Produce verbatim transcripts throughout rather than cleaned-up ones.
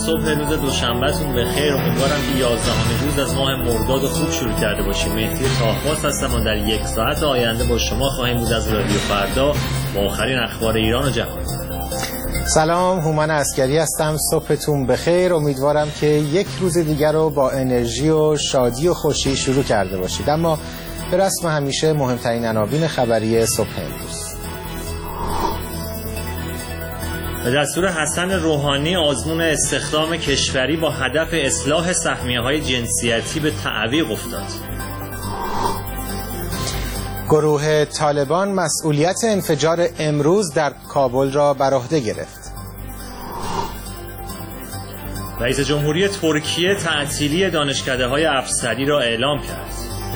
صبح روز دوشنبهتون بخیر. امیدوارم که یازدهمین روز از ماه مرداد خوب شروع کرده باشیم. مهدی طاهباز هستم و در یک ساعت آینده با شما خواهیم بود از رادیو فردا با آخرین اخبار ایران و جهان. سلام، هومن عسکری هستم. صبحتون بخیر. امیدوارم که یک روز دیگر رو با انرژی و شادی و خوشی شروع کرده باشید. اما به رسم همیشه مهمترین عناوین خبری صبح امروز. به دستور حسن روحانی آزمون استخدام کشوری با هدف اصلاح سهمیه‌های جنسیتی به تعویق افتاد. گروه طالبان مسئولیت انفجار امروز در کابل را بر عهده گرفت. رئیس جمهوری ترکیه تعطیلی دانشکده‌های افسری را اعلام کرد.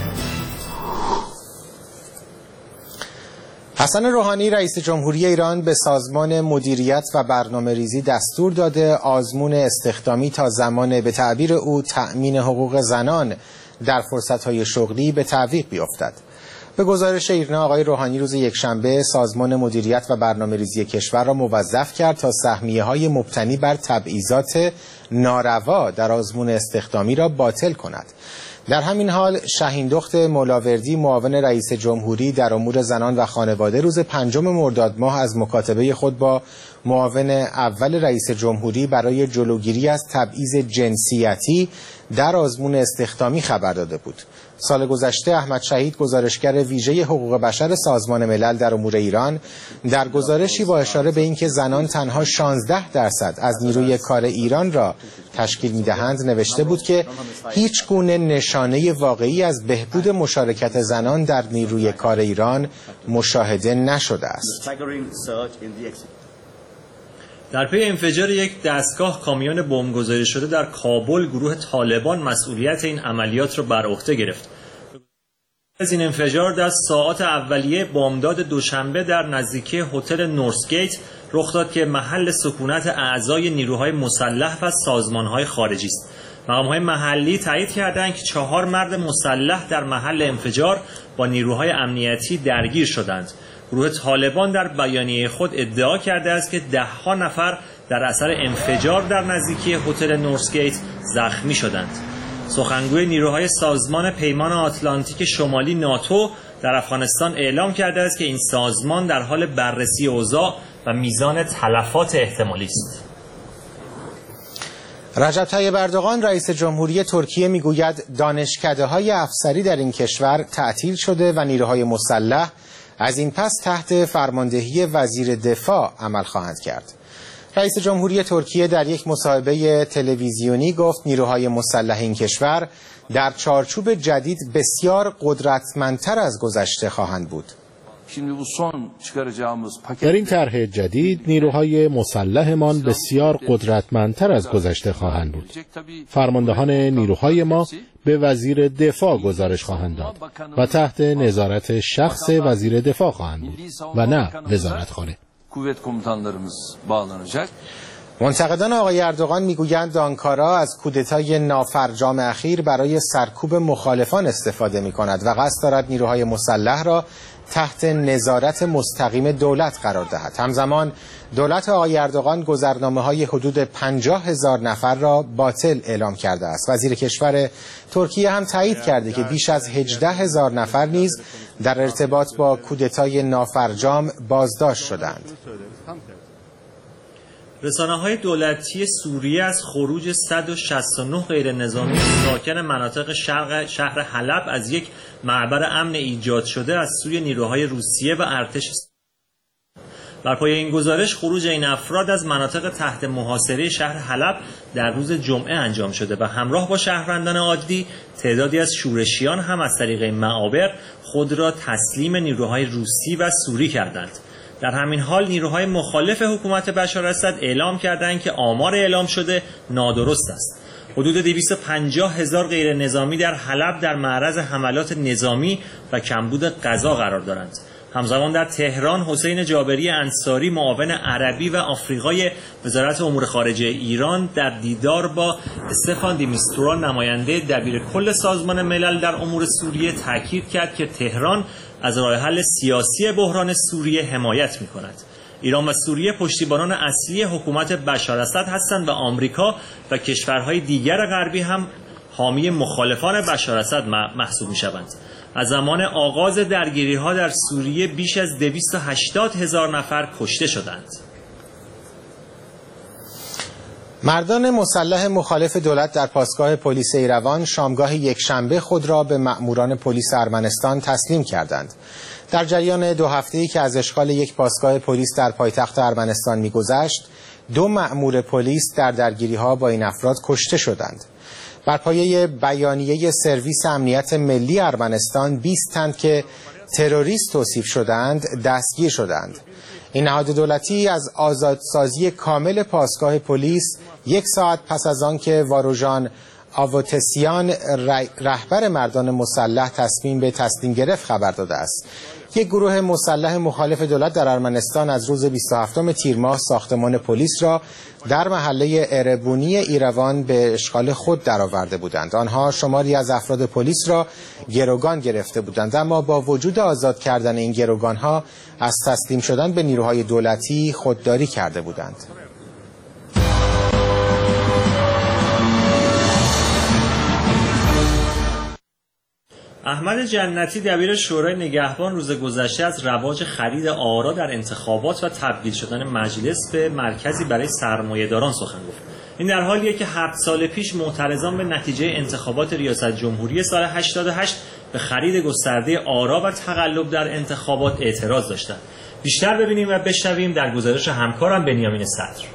حسن روحانی رئیس جمهوری ایران به سازمان مدیریت و برنامه‌ریزی دستور داده آزمون استخدامی تا زمان به تعبیر او تأمین حقوق زنان در فرصت‌های شغلی به تعویق بیفتد. به گزارش ایرنا آقای روحانی روز یکشنبه سازمان مدیریت و برنامه‌ریزی کشور را موظف کرد تا سهمیه‌های مبتنی بر تبعیضات ناروا در آزمون استخدامی را باطل کند. در همین حال شهین دخت مولاوردی معاون رئیس جمهوری در امور زنان و خانواده روز پنجم مرداد ماه از مکاتبه خود با معاون اول رئیس جمهوری برای جلوگیری از تبعیض جنسیتی در آزمون استخدامی خبر داده بود. سال گذشته احمد شهید گزارشگر ویژه حقوق بشر سازمان ملل در امور ایران در گزارشی با اشاره به اینکه زنان تنها شانزده درصد از نیروی کار ایران را تشکیل می‌دهند نوشته بود که هیچ گونه نشانه واقعی از بهبود مشارکت زنان در نیروی کار ایران مشاهده نشده است. در پی انفجار یک دستگاه کامیون بمبگذاری شده در کابل گروه طالبان مسئولیت این عملیات را بر عهده گرفت. از این انفجار در ساعات اولیه بامداد دوشنبه در نزدیکی هتل نورسگیت رخ داد که محل سکونت اعضای نیروهای مسلح و سازمانهای خارجی است. مقام‌های محلی تایید کردند که چهار مرد مسلح در محل انفجار با نیروهای امنیتی درگیر شدند. گروه طالبان در بیانیه خود ادعا کرده است که ده ها نفر در اثر انفجار در نزدیکی هتل نورسگیت زخمی شدند. سخنگوی نیروهای سازمان پیمان آتلانتیک شمالی ناتو در افغانستان اعلام کرده است که این سازمان در حال بررسی اوضاع و میزان تلفات احتمالی است. رجب طیب اردوغان رئیس جمهوری ترکیه میگوید دانشکده‌های افسری در این کشور تعطیل شده و نیروهای مسلح از این پس تحت فرماندهی وزیر دفاع عمل خواهند کرد. رئیس جمهوری ترکیه در یک مصاحبه تلویزیونی گفت نیروهای مسلح این کشور در چارچوب جدید بسیار قدرتمندتر از گذشته خواهند بود. در این طرح جدید نیروهای مسلحمان بسیار قدرتمندتر از گذشته خواهند بود. فرماندهان نیروهای ما به وزیر دفاع گزارش خواهند داد و تحت نظارت شخص وزیر دفاع خواهند بود و نه وزارتخانه. منتقدان آقای اردوغان میگویند آنکارا از کودتای نافرجام اخیر برای سرکوب مخالفان استفاده می‌کند و قصد دارد نیروهای مسلح را تحت نظارت مستقیم دولت قرار دهد. همزمان دولت آقای اردوغان گذرنامه‌های حدود پنجاه هزار نفر را باطل اعلام کرده است. وزیر کشور ترکیه هم تایید کرده که بیش از هجده هزار نفر نیز در ارتباط با کودتای نافرجام بازداشت شدند. رسانه‌های دولتی سوریه از خروج صد و شصت و نه غیر نظامی ساکن مناطق شرق شهر حلب از یک معبر امن ایجاد شده از سوی نیروهای روسیه و ارتش. بر پایه این گزارش خروج این افراد از مناطق تحت محاصره شهر حلب در روز جمعه انجام شده و همراه با شهروندان عادی تعدادی از شورشیان هم از طریق این معابر خود را تسلیم نیروهای روسی و سوری کردند. در همین حال نیروهای مخالف حکومت بشار اسد اعلام کردند که آمار اعلام شده نادرست است. حدود دویست و پنجاه هزار غیر نظامی در حلب در معرض حملات نظامی و کمبود غذا قرار دارند. همزمان در تهران حسین جابری انصاری معاون عربی و آفریقای وزارت امور خارجه ایران در دیدار با استفان دیمیسترا نماینده دبیرکل سازمان ملل در امور سوریه تاکید کرد که تهران از راه حل سیاسی بحران سوریه حمایت می‌کند. ایران و سوریه پشتیبانان اصلی حکومت بشار اسد هستند و آمریکا و کشورهای دیگر غربی هم حامی مخالفان بشار اسد محسوب می‌شوند. از زمان آغاز درگیری‌ها در سوریه بیش از دویست و هشتاد هزار نفر کشته شدند. مردان مسلح مخالف دولت در پاسگاه پلیس ایروان شامگاه یکشنبه خود را به مأموران پلیس ارمنستان تسلیم کردند. در جریان دو هفته‌ای که از اشغال یک پاسگاه پلیس در پایتخت ارمنستان می‌گذشت، دو مأمور پلیس در درگیری‌ها با این افراد کشته شدند. بر پایه بیانیه سرویس امنیت ملی ارمنستان، بیست تن که تروریست توصیف شدند دستگیر شدند. این نهاد دولتی از آزادسازی کامل پاسگاه پلیس یک ساعت پس از آن که واروژان آووتسیان رهبر مردان مسلح تصمیم به تسلیم گرفت خبر داده است. یک گروه مسلح مخالف دولت در ارمنستان از روز بیست و هفتم تیر ماه ساختمان پلیس را در محله اربونی ایروان به اشغال خود درآورده بودند. آنها شماری از افراد پلیس را گروگان گرفته بودند، اما با وجود آزاد کردن این گروگانها از تسلیم شدن به نیروهای دولتی خودداری کرده بودند. احمد جنتی دبیر شورای نگهبان روز گذشته از رواج خرید آرا در انتخابات و تبدیل شدن مجلس به مرکزی برای سرمایه‌داران سخن گفت. این در حالیه که هفت سال پیش معترضان به نتیجه انتخابات ریاست جمهوری سال هشتاد و هشت به خرید گسترده آرا و تقلب در انتخابات اعتراض داشتند. بیشتر ببینیم و بشنویم در گزارش همکارم بنیامین صدر.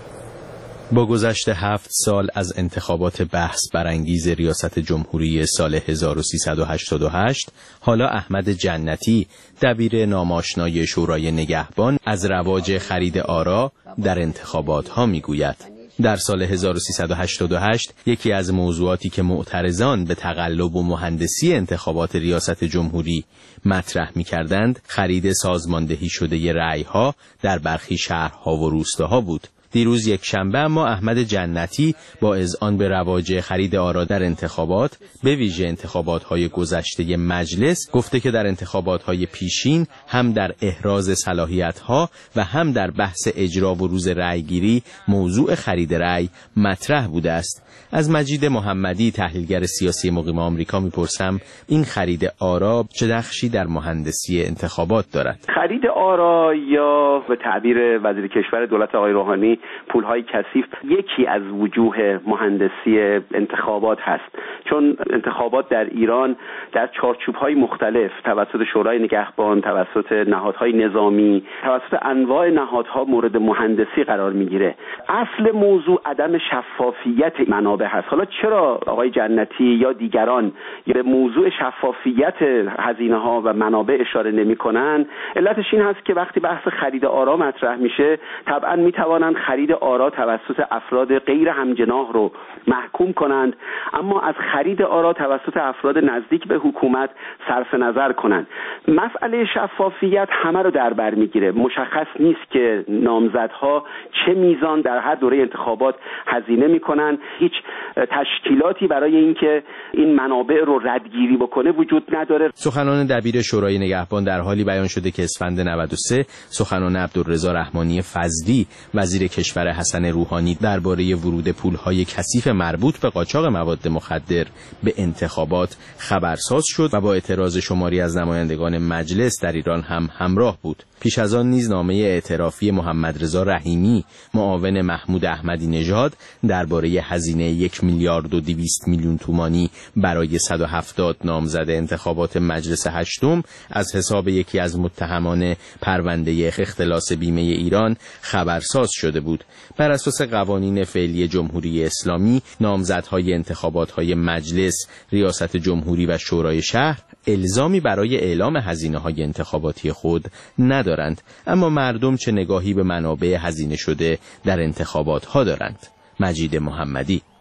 با گذشت هفت سال از انتخابات بحث برانگیز ریاست جمهوری سال هزار و سیصد و هشتاد و هشت، حالا احمد جنتی دبیر ناماشنای شورای نگهبان از رواج خرید آرا در انتخابات ها میگوید. در سال هزار و سیصد و هشتاد و هشت یکی از موضوعاتی که معترضان به تقلب و مهندسی انتخابات ریاست جمهوری مطرح می‌کردند خرید سازماندهی شده رأی‌ها در برخی شهرها و روستاها بود. دیروز یک شنبه اما احمد جنتی با اذعان به رواج خرید آرا در انتخابات، به ویژه انتخابات‌های گذشته مجلس، گفته که در انتخابات‌های پیشین هم در احراز صلاحیت‌ها و هم در بحث اجرا و روز رأیگیری موضوع خرید رأی مطرح بوده است. از مجید محمدی تحلیلگر سیاسی مقیم آمریکا میپرسم این خرید آرا چه نقشی در مهندسی انتخابات دارد؟ خرید آرا یا به تعبیر وزیر کشور دولت آقای روحانی پولهای کثیف یکی از وجوه مهندسی انتخابات هست، چون انتخابات در ایران در چارچوب‌های مختلف توسط شورای نگهبان، توسط نهادهای نظامی، توسط انواع نهادها مورد مهندسی قرار میگیره. اصل موضوع عدم شفافیت منابع هست. حالا چرا آقای جنتی یا دیگران به موضوع شفافیت هزینه‌ها و منابع اشاره نمی‌کنن؟ علتش این هست که وقتی بحث خرید آرا مطرح میشه، طبعاً میتوانند خرید آرا توسط افراد غیر همجناح رو محکوم کنند، اما از خرید آرا توسط افراد نزدیک به حکومت صرف نظر کنند. مسئله شفافیت همه رو در بر میگیره. مشخص نیست که نامزدها چه میزان در هر دوره انتخابات هزینه میکنن. هیچ تشکیلاتی برای اینکه این منابع رو ردگیری بکنه وجود نداره. سخنان دبیر شورای نگهبان در حالی بیان شده که اسفند نود و سه سخنان عبدالرضا رحمانی فضلی وزیر کشور حسن روحانی درباره ورود پولهای کثیف مربوط به قاچاق مواد مخدر به انتخابات خبرساز شد و با اعتراض شماری از نمایندگان مجلس در ایران هم همراه بود. پیش از آن نیز نامه اعترافی محمد رضا رحیمی معاون محمود احمدی نژاد درباره هزینه یک میلیارد و دویست میلیون تومانی برای صد و هفتاد نامزد انتخابات مجلس هشتم از حساب یکی از متهمان پرونده اختلاس بیمه ایران خبرساز شده بود. بر اساس قوانین فعلی جمهوری اسلامی، نامزدهای انتخابات‌های مجلس، ریاست جمهوری و شورای شهر الزامی برای اعلام هزینه‌های انتخاباتی خود ندارند، اما مردم چه نگاهی به منابع هزینه شده در انتخابات‌ها دارند؟ مجید محمدی: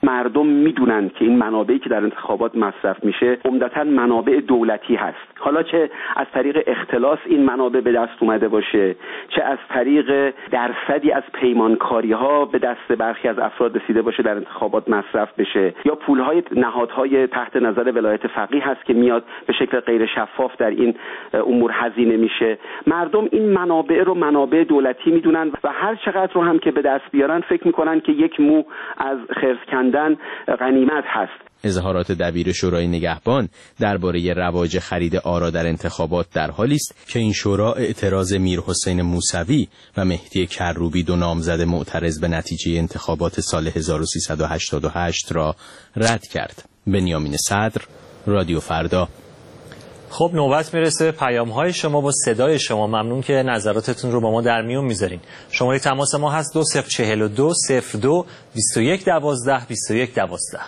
مردم میدونن که این منابعی که در انتخابات مصرف میشه عمدتاً منابع دولتی هست، حالا چه از طریق اختلاس این منابع به دست اومده باشه، چه از طریق درصدی از پیمانکاری ها به دست برخی از افراد رسیده باشه در انتخابات مصرف بشه، یا پولهای نهادهای تحت نظر ولایت فقیه هست که میاد به شکل غیر شفاف در این امور هزینه میشه. مردم این منابع رو منابع دولتی میدونن و هر چقدر رو هم که به دست بیارن فکر میکنن که یک مو از خرس کندن غنیمت هست. اظهارات دبیر شورای نگهبان درباره رواج خرید آرا در انتخابات در حالی است که این شورا اعتراض میرحسین موسوی و مهدی کروبی، دو نامزد معترض به نتیجه انتخابات سال هزار و سیصد و هشتاد و هشت را رد کرد. بنیامین صدر، رادیو فردا. خب نوبت میرسه پیام های شما با صدای شما. ممنون که نظراتتون رو با ما در میون میذارین. شماره تماس ما هست دو صفر چهل و دو صفر دو بیست و یک دوازده بیست و یک دوازده.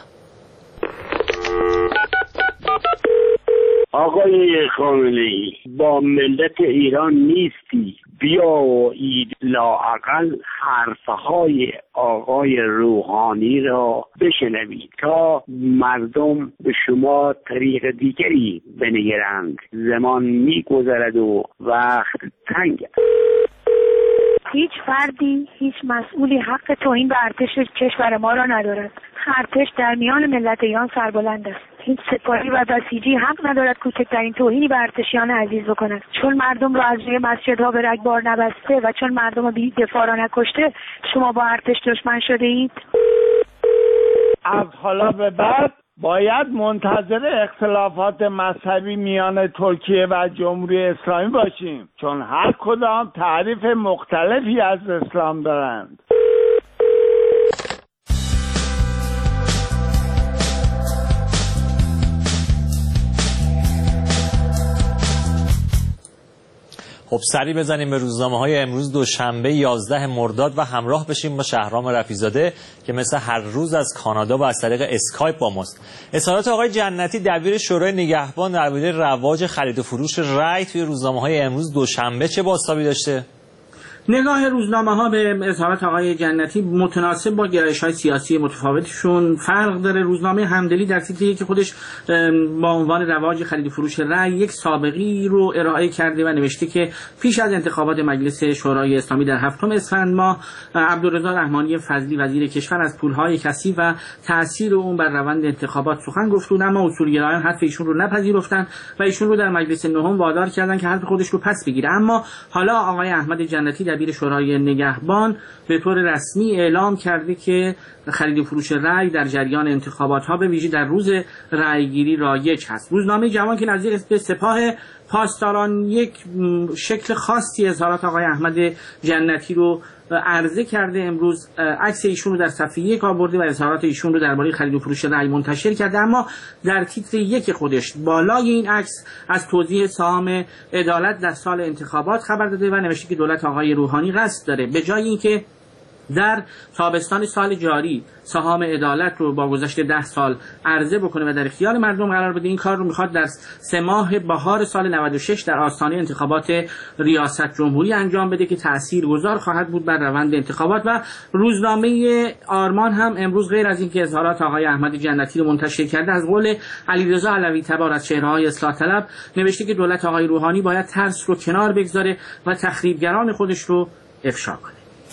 آقای خامنه‌ای، با ملت ایران نیستی، بیایید لااقل حرفهای آقای روحانی را بشنوید تا مردم به شما طریق دیگری بنگرند. زمان میگذرد و وقت تنگ است. هیچ فردی، هیچ مسئولی حق توهین به ارتش کشور ما را ندارد. ارتش در میان ملت ایران سربلند است. هیچ سپاهی و بسیجی حق ندارد کوچکترین توهینی به ارتشیان عزیز بکند. چون مردم را از روی مسجدها به رگبار نبسته و چون مردم را بی دفاع را نکشته، شما با ارتش دشمن شده اید. از حالا به بعد باید منتظر اختلافات مذهبی میان ترکیه و جمهوری اسلامی باشیم، چون هر کدام تعریف مختلفی از اسلام دارند. خب سری بزنیم به روزنامه های امروز دوشنبه یازده مرداد و همراه بشیم با شهرام رفیع‌زاده که مثل هر روز از کانادا و از طریق اسکایپ با ماست. اظهارات آقای جنتی دبیر شورای نگهبان درباره رواج خرید و فروش رای توی روزنامه های امروز دوشنبه چه بازتابی داشته؟ نگاه روزنامه ها به اظهارات آقای جنتی متناسب با گرایش های سیاسی متفاوتشون فرق داره. روزنامه همدلی در تیتری که خودش با عنوان رواج خرید و فروش رأی یک سابقی رو ارائه کرده و نوشته که پیش از انتخابات مجلس شورای اسلامی در هفتم اسفند ماه، عبدالرضا رحمانی فضلی وزیر کشور از پولهای کثیف و تاثیر اون بر روند انتخابات سخن گفت، اما اصولگرایان حرف ایشون رو نپذیرفتن و ایشون رو در مجلس نهم وادار کردن که حرف خودش رو پس بگیره. اما حالا آقای احمد جنتی دبیر شورای نگهبان به طور رسمی اعلام کرده که خرید و فروش رأی در جریان انتخابات ها به ویژه در روز رأیگیری رایج هست. روزنامه جوان که نظیر به سپاه پاسداران یک شکل خاصی اظهارات آقای احمد جنتی رو عرضه کرده، امروز عکس ایشون رو در صفحه یک آورده و اظهارات ایشون رو درباره خرید و فروش رأی منتشر کرده، اما در تیتر یک خودش بالای این عکس از توزیع سهام عدالت در سال انتخابات خبر داده و نوشته که دولت آقای روحانی قصد داره به جای اینکه در تابستان سال جاری سهام عدالت رو با گذشت ده سال عرضه بکنه و در اختیار مردم قرار بده، این کار رو میخواد در سه ماه بهار سال نود و شش در آستانه انتخابات ریاست جمهوری انجام بده که تاثیرگذار خواهد بود بر روند انتخابات. و روزنامه آرمان هم امروز غیر از اینکه اظهارات آقای احمد جنتی رو منتشر کرده، از قول علیرضا علوی تبار از چهره‌های اصلاح طلب نوشته که دولت آقای روحانی باید ترس رو کنار بگذاره و تخریبگران خودش رو افشا کنه.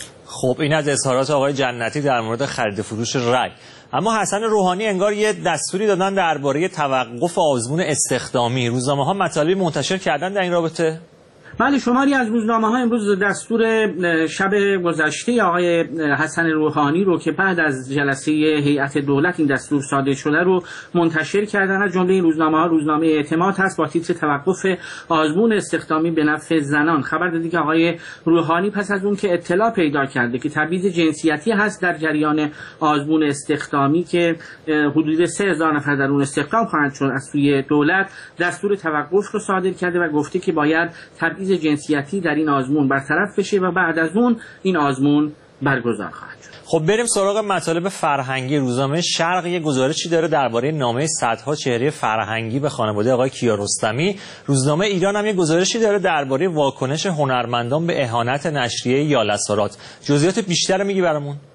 خب این از اظهارات آقای جنتی در مورد خرید فروش رای. اما حسن روحانی انگار یه دستوری دادن درباره توقف آزمون استخدامی. روزنامه‌ها مطالبی منتشر کردن در این رابطه؟ بله، شماری از روزنامه ها امروز دستور شب گذشته آقای حسن روحانی رو که بعد از جلسه هیئت دولت این دستور صادر شده رو منتشر کردن. از جمله این روزنامه ها روزنامه اعتماد هست با تیتر توقف آزمون استخدامی به نفع زنان. خبر داده که آقای روحانی پس از اون که اطلاع پیدا کرده که تبعیض جنسیتی هست در جریان آزمون استخدامی که حدود سه هزار نفر در اون استخدام خواهند شد از سوی دولت، دستور توقف رو صادر کرده و گفته که باید تبعیض جنسیتی در این آزمون برطرف بشه و بعد از اون این آزمون برگزار خواهد شد. خب بریم سراغ مطالب فرهنگی. روزنامه شرق یه گزارشی داره درباره نامه صدها چهره فرهنگی به خانواده آقای کیارستمی. روزنامه ایران هم یه گزارشی داره درباره واکنش هنرمندان به اهانت نشریه یالسارات. جزئیات بیشتر میگی برامون؟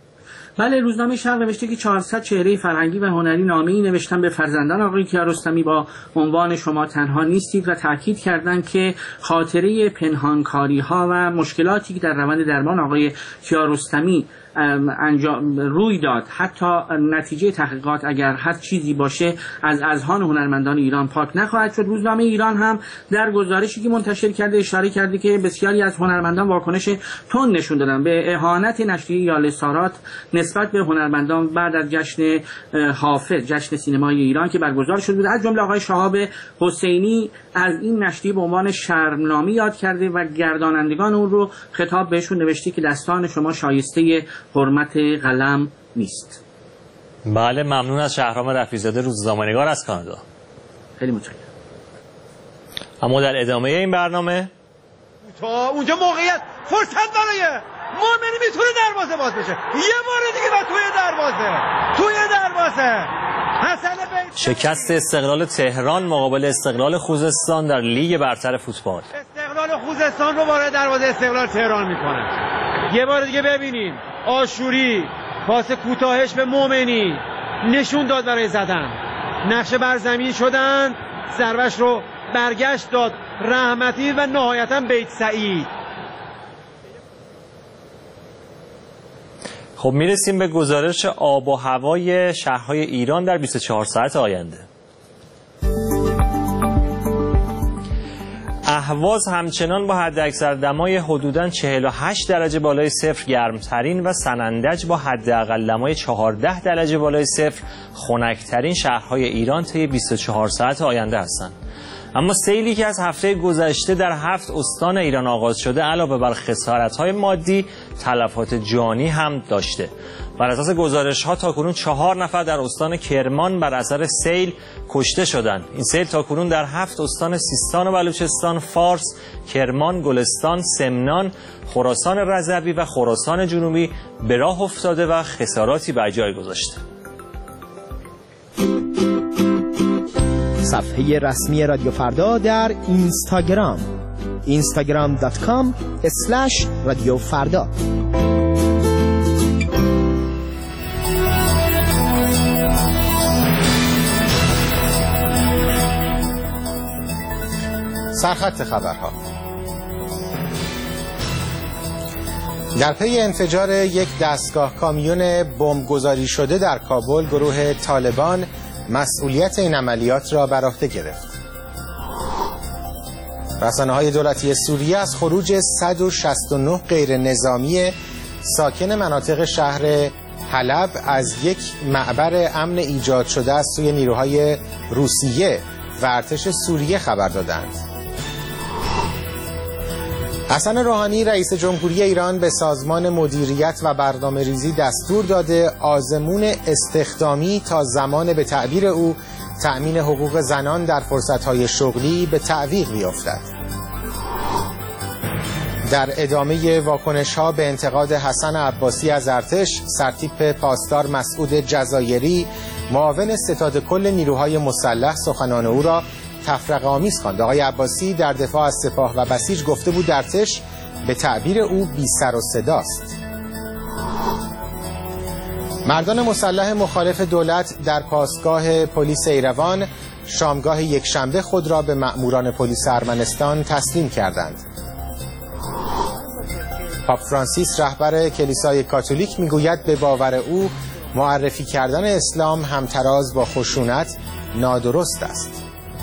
بله، روزنامه شرق نوشته که چهارصد چهره فرهنگی و هنری نامه‌ای نوشتن به فرزندان آقای کیارستمی با عنوان شما تنها نیستید و تاکید کردند که خاطره پنهانکاری‌ها و مشکلاتی که در روند درمان آقای کیارستمی انجام روی داد، حتی نتیجه تحقیقات اگر هر چیزی باشه از اذهان هنرمندان ایران پاک نخواهد شد. روزنامه ایران هم در گزارشی که منتشر کرده اشاره کرده که بسیاری از هنرمندان واکنش تند نشون دادن به اهانت نشریه یاله سارات نسبت به هنرمندان بعد از جشن حافظ، جشن سینمای ایران که برگزار شده بود. از جمله آقای شهاب حسینی از این نشریه به عنوان شرمنامی یاد کرده و گردانندگان اون رو خطاب بهشون نوشته که دستان شما شایسته حرمت قلم نیست. بله، ممنون از شهرام رفیع‌زاده، روزنامه‌نگار از کانادا. خیلی متشکرم. اما در ادامه این برنامه تا اونجا موقعیت فرصت برای مومنی میتونه دروازه باز بشه، یه بار دیگه و توی دروازه توی دروازه حسن بیت. شکست استقلال تهران مقابل استقلال خوزستان در لیگ برتر فوتبال. استقلال خوزستان رو وارد دروازه استقلال تهران میکنه. یه بار دیگه ببینیم آشوری پاس کوتاهش به مومنی نشون داد برای زدن، نقشه بر زمین شدن، ضربش رو برگشت داد رحمتی و نهایتا بیت سعید. خب میرسیم به گزارش آب و هوای شهرهای ایران در بیست و چهار ساعت آینده. اهواز همچنان با حداکثر دمای حدوداً چهل و هشت درجه بالای صفر گرمترین و سنندج با حداقل دمای چهارده درجه بالای صفر خنکترین شهرهای ایران طی بیست و چهار ساعت آینده هستند. اما سیلی که از هفته گذشته در هفت استان ایران آغاز شده علاوه بر خسارت‌های مادی تلفات جانی هم داشته. بر اساس گزارش‌ها تاکنون چهار نفر در استان کرمان بر اثر سیل کشته شدند. این سیل تاکنون در هفت استان سیستان و بلوچستان، فارس، کرمان، گلستان، سمنان، خراسان رضوی و خراسان جنوبی به راه افتاده و خساراتی بر جای گذاشته. صفحه رسمی رادیو فردا در اینستاگرام اینستاگرام دات کام اسلش رادیو فردا. سرخط خبرها. در پی انفجار یک دستگاه کامیون بمبگذاری شده در کابل، گروه طالبان مسئولیت این عملیات را بر عهده گرفت. رسانه‌های دولتی سوریه از خروج صد و شصت و نه غیر نظامی ساکن مناطق شهر حلب از یک معبر امن ایجاد شده از سوی نیروهای روسیه و ارتش سوریه خبر دادند. حسن روحانی رئیس جمهوری ایران به سازمان مدیریت و برنامه‌ریزی دستور داده آزمون استخدامی تا زمان به تعبیر او تأمین حقوق زنان در فرصت‌های شغلی به تعویق بیفتد. در ادامه واکنش‌ها به انتقاد حسن عباسی از ارتش، سرتیپ پاسدار مسعود جزایری معاون ستاد کل نیروهای مسلح سخنان او را تفرقه‌آمیز خواند. آقای عباسی در دفاع از سپاه و بسیج گفته بود ارتش به تعبیر او بی سر و صداست. مردان مسلح مخالف دولت در پاسگاه پلیس ایروان شامگاه یکشنبه خود را به مأموران پلیس ارمنستان تسلیم کردند. پاپ فرانسیس رهبر کلیسای کاتولیک میگوید به باور او معرفی کردن اسلام همتراز با خشونت نادرست است.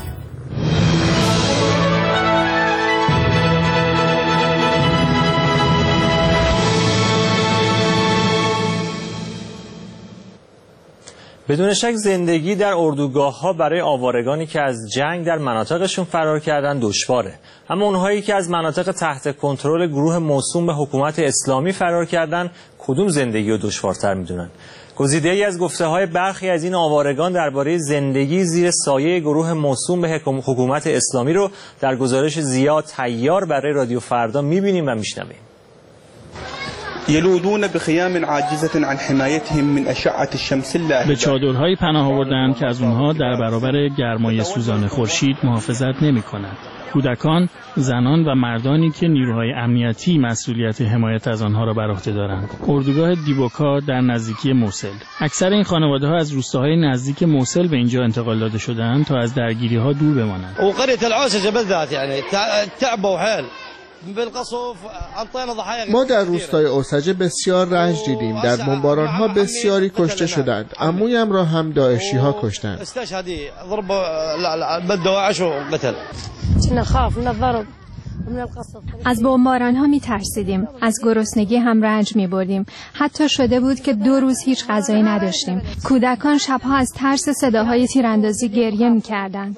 بدون شک زندگی در اردوگاه‌ها برای آوارگانی که از جنگ در مناطقشون فرار کردن دشواره. اما اونهایی که از مناطق تحت کنترل گروه موسوم به حکومت اسلامی فرار کردن کدوم زندگی رو دشوارتر میدونن؟ گزیده‌ای از گفته‌های برخی از این آوارگان درباره زندگی زیر سایه گروه موسوم به حکومت اسلامی رو در گزارش ضیا طیار برای رادیو فردا می‌بینیم و می‌شنویم. يلوذون بخيام عاجزة عن حمايتهم من أشعة الشمس اللهبة. به چادرهای پناه آوردند که از اونها در برابر گرمای سوزان خورشید محافظت نمی‌کنند. کودکان، زنان و مردانی که نیروهای امنیتی مسئولیت حمایت از آنها را بر عهده دارند. اردوگاه دیبوکا در نزدیکی موصل. اکثر این خانواده‌ها از روستاهای نزدیک موصل به اینجا انتقال داده شده‌اند تا از درگیری‌ها دور بمانند. وقرية العوسجة بالذات يعني تعبوا حيل. ما در روستای اوسجه بسیار رنج دیدیم. در بمباران‌ها بسیاری کشته شدند. عمویم را هم داعشی‌ها کشتند. از بمباران‌ها می‌ترسیدیم. از گرسنگی هم رنج می‌بردیم. حتی شده بود که دو روز هیچ غذایی نداشتیم. کودکان شب‌ها از ترس صداهای تیراندازی گریه می‌کردند.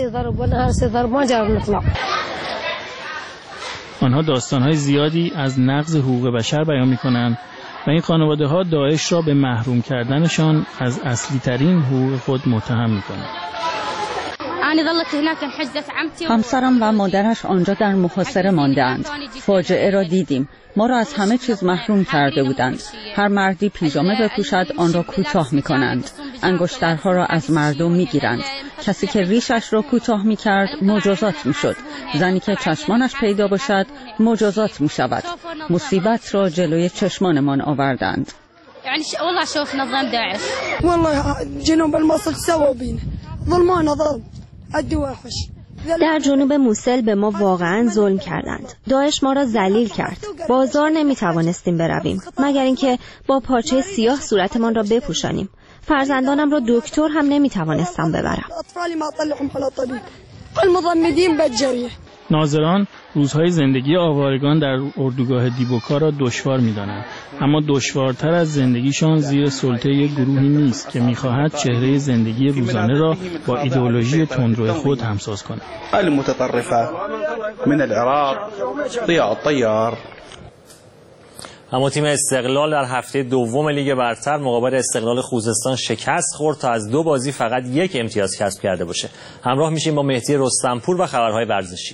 آنها داستان‌های زیادی از نقض حقوق بشر بیان می‌کنند و این خانواده‌ها داعش را به محروم کردنشان از اصلی ترین حقوق خود متهم می‌کنند. همسرم و مادرش آنجا در محاصره مانده‌اند. فاجعه را دیدیم. ما را از همه چیز محروم کرده بودند. هر مردی پیژامه بپوشد آن را کوتاه می‌کنند. انگشترها را از مردم می‌گیرند. کسی که ریشش را کوتاه می‌کرد مجازات می‌شد. زنی که چشمانش پیدا باشد مجازات می‌شود. مصیبت را جلوی چشمانمان آوردند. يعني والله شوفنا ظلم داعش. والله جنوب الموصل سووا بينا ظلمانا ظلم الدواحش. در جنوب موصل به ما واقعا ظلم کردند. داعش ما را ذلیل کرد. بازار نمی توانستیم برویم مگر اینکه با پارچه سیاه صورتمان را بپوشانیم. فرزندانم را دکتر هم نمی توانستم ببرم. ناظران روزهای زندگی آوارگان در اردوگاه دیبوکا را دشوار می‌دانند، اما دشوارتر از زندگیشان زیر سلطه گروهی نیست که می‌خواهد چهره زندگی روزانه را با ایدئولوژی تندرو خود همساز کند. المتطرفه من العراق ضیاء الطیار. اما تیم استقلال در هفته دوم لیگ برتر مقابل استقلال خوزستان شکست خورد تا از دو بازی فقط یک امتیاز کسب کرده باشه. همراه میشیم با مهدی رستمپور و خبرهای ورزشی.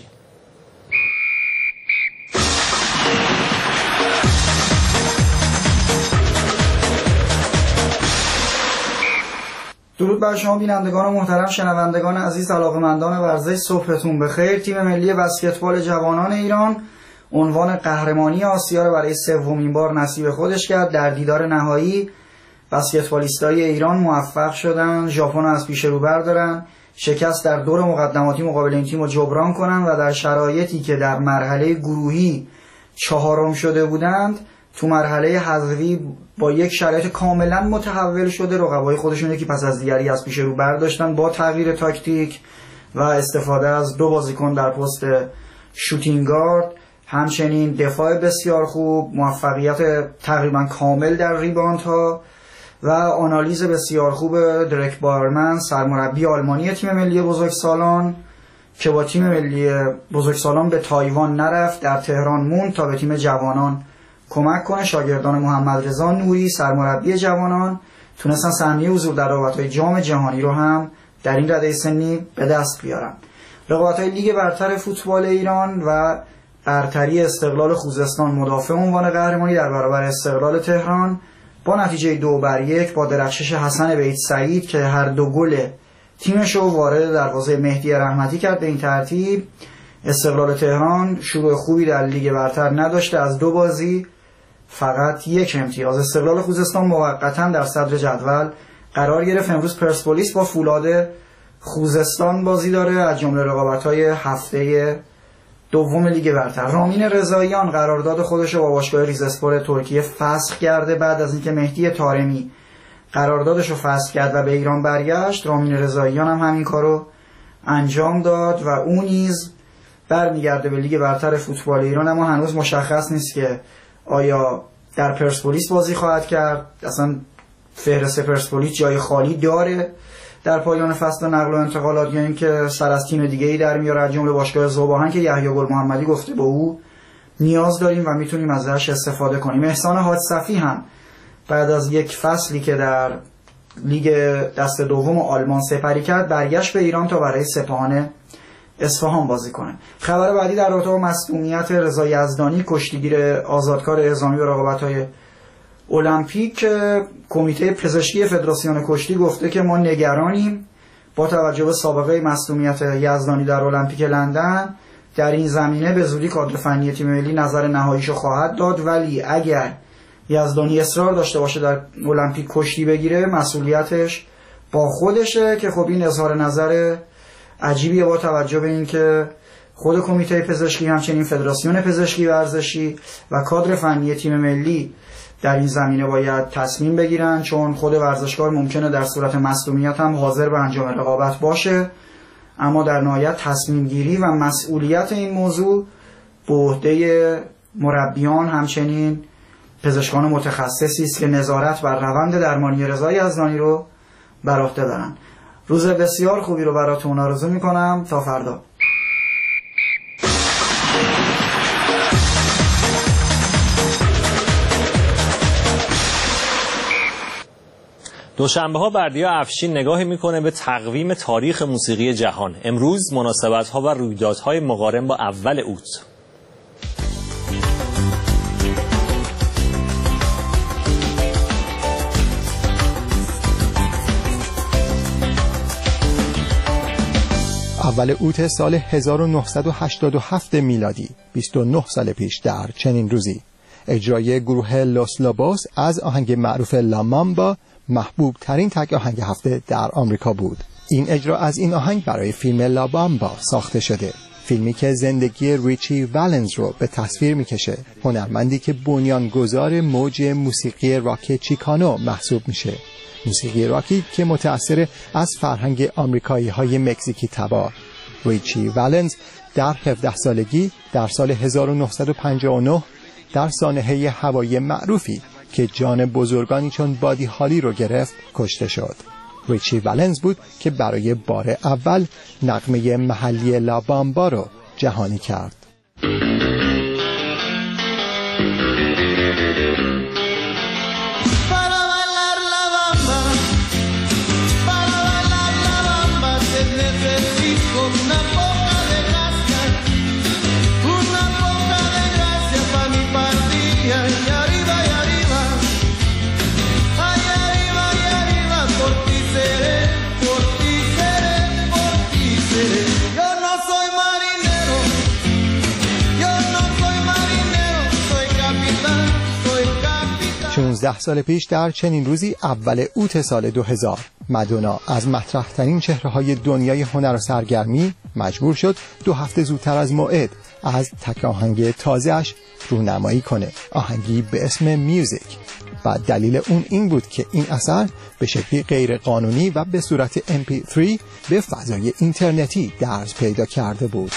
درود بر شما بینندگان محترم، شنوندگان عزیز، علاقه‌مندان ورزش، صبحتون بخیر. تیم ملی بسکتبال جوانان ایران عنوان قهرمانی آسیا را برای سومین بار نصیب خودش کرد. در دیدار نهایی بسکتبالیستای ایران موفق شدن ژاپن را از پیش رو بردارن، شکست در دور مقدماتی مقابل این تیم رو جبران کنن و در شرایطی که در مرحله گروهی چهارم شده بودند تو مرحله حذفی با یک شرایط کاملا متحول شده رقبای خودشون یکی پس از دیگری از پیش رو برداشتن با تغییر تاکتیک و استفاده از دو بازیکن در پست شوتینگ گارد، همچنین دفاع بسیار خوب، موفقیت تقریبا کامل در ریباند ها و آنالیز بسیار خوب درک بارمن سرمربی آلمانی تیم ملی بزرگسالان که با تیم ملی بزرگسالان به تایوان نرفت، در تهران موند تا به تیم جوانان کمک کنه. شاگردان محمد رضا نوری سرمربی جوانان تونستن سهمیه حضور در رقابت‌های جام جهانی رو هم در این رده سنی به دست بیارن. رقابت‌های لیگ برتر فوتبال ایران و برتری استقلال خوزستان مدافع عنوان قهرمانی در برابر استقلال تهران با نتیجه دو بر یک با درخشش حسن بیت سعید که هر دو گل تیمش رو وارد دروازه مهدی رحمتی کرد. به این ترتیب استقلال تهران شروع خوبی در لیگ برتر نداشته، از دو بازی فقط یک امتیاز. استقلال خوزستان موقتا در صدر جدول قرار گرفت. امروز پرسپولیس با فولاد خوزستان بازی داره از جمله رقابت‌های هفته دوم لیگ برتر. رامین رضاییان قرارداد خودش رو با باشگاه ریزاسپور ترکیه فسخ کرده. بعد از اینکه مهدی طارمی قراردادش رو فسخ کرد و به ایران برگشت، رامین رضاییان هم همین کارو انجام داد و اون نیز برمیگرده به لیگ برتر فوتبال ایران. اما هنوز مشخص نیست که آیا در پرسپولیس بازی خواهد کرد، اصلا فهرست پرسپولیس جای خالی داره در پایان فصل نقل و انتقالات، یا اینکه سر از تیم دیگه ای در میاره از جمله باشگاه ذوباهن که یحیی گل محمدی گفته با او نیاز داریم و میتونیم ازش استفاده کنیم. احسان حاج صفی هم بعد از یک فصلی که در لیگ دست دوم آلمان سپری کرد برگشت به ایران تا برای سپاهان اصفهان بازی کنه. خبر بعدی در رابطه با مصدومیت رضا یزدانی، کشتیگیر آزادکار اعزامی به رقابت‌های المپیک، کمیته پزشکی فدراسیون کشتی گفته که ما نگرانیم با توجه به سابقه مصدومیت یزدانی در المپیک لندن. در این زمینه به زودی کادر فنی تیم ملی نظر نهاییشو خواهد داد، ولی اگر یزدانی اصرار داشته باشه در المپیک کشتی بگیره مسئولیتش با خودشه، که خب این اظهار نظر عجیبیه با توجه به اینکه خود کمیته پزشکی همچنین فدراسیون پزشکی ورزشی و کادر فنی تیم ملی در این زمینه باید تصمیم بگیرن، چون خود ورزشکار ممکنه در صورت مصدومیت هم حاضر به انجام رقابت باشه، اما در نهایت تصمیم گیری و مسئولیت این موضوع به عهده مربیان همچنین پزشکان متخصصی است که نظارت بر روند درمانی رضا یزدانی رو بر عهده دارن. روز بسیار خوبی رو براتون آرزو میکنم. تا فردا. دوشنبه ها بردیا افشین نگاهی میکنه به تقویم تاریخ موسیقی جهان. امروز مناسبت ها و رویدادهای مقارن با اول اوت. اول اوت سال هزار و نهصد و هشتاد و هفت میلادی، بیست و نه سال پیش در چنین روزی، اجرای گروه لوس لوبوس از آهنگ معروف لا مامبا محبوب ترین تک آهنگ هفته در آمریکا بود. این اجرا از این آهنگ برای فیلم لا بامبا ساخته شده، فیلمی که زندگی ریچی والنز رو به تصویر میکشه، هنرمندی که بنیانگذار موج موسیقی راک چیکانو محسوب میشه. موسیقی راکی که متأثر از فرهنگ آمریکایی های مکزیکی تبار. ریچی والنز در هفده سالگی در سال هزار و نهصد و پنجاه و نه در سانحه هوایی معروفی که جان بزرگانی چون بادی هالی رو گرفت کشته شد. ریچی والنز بود که برای بار اول نغمه محلی لا بامبا رو جهانی کرد. شانزده سال پیش در چنین روزی اول اوت سال دو هزار، مادونا از مطرح‌ترین چهره‌های دنیای هنر و سرگرمی مجبور شد دو هفته زودتر از موعد از تک آهنگ تازه‌اش رونمایی کنه، آهنگی به اسم میوزیک. و دلیل اون این بود که این اثر به شکلی غیر قانونی و به صورت ام پی سه به فضای اینترنتی درز پیدا کرده بود.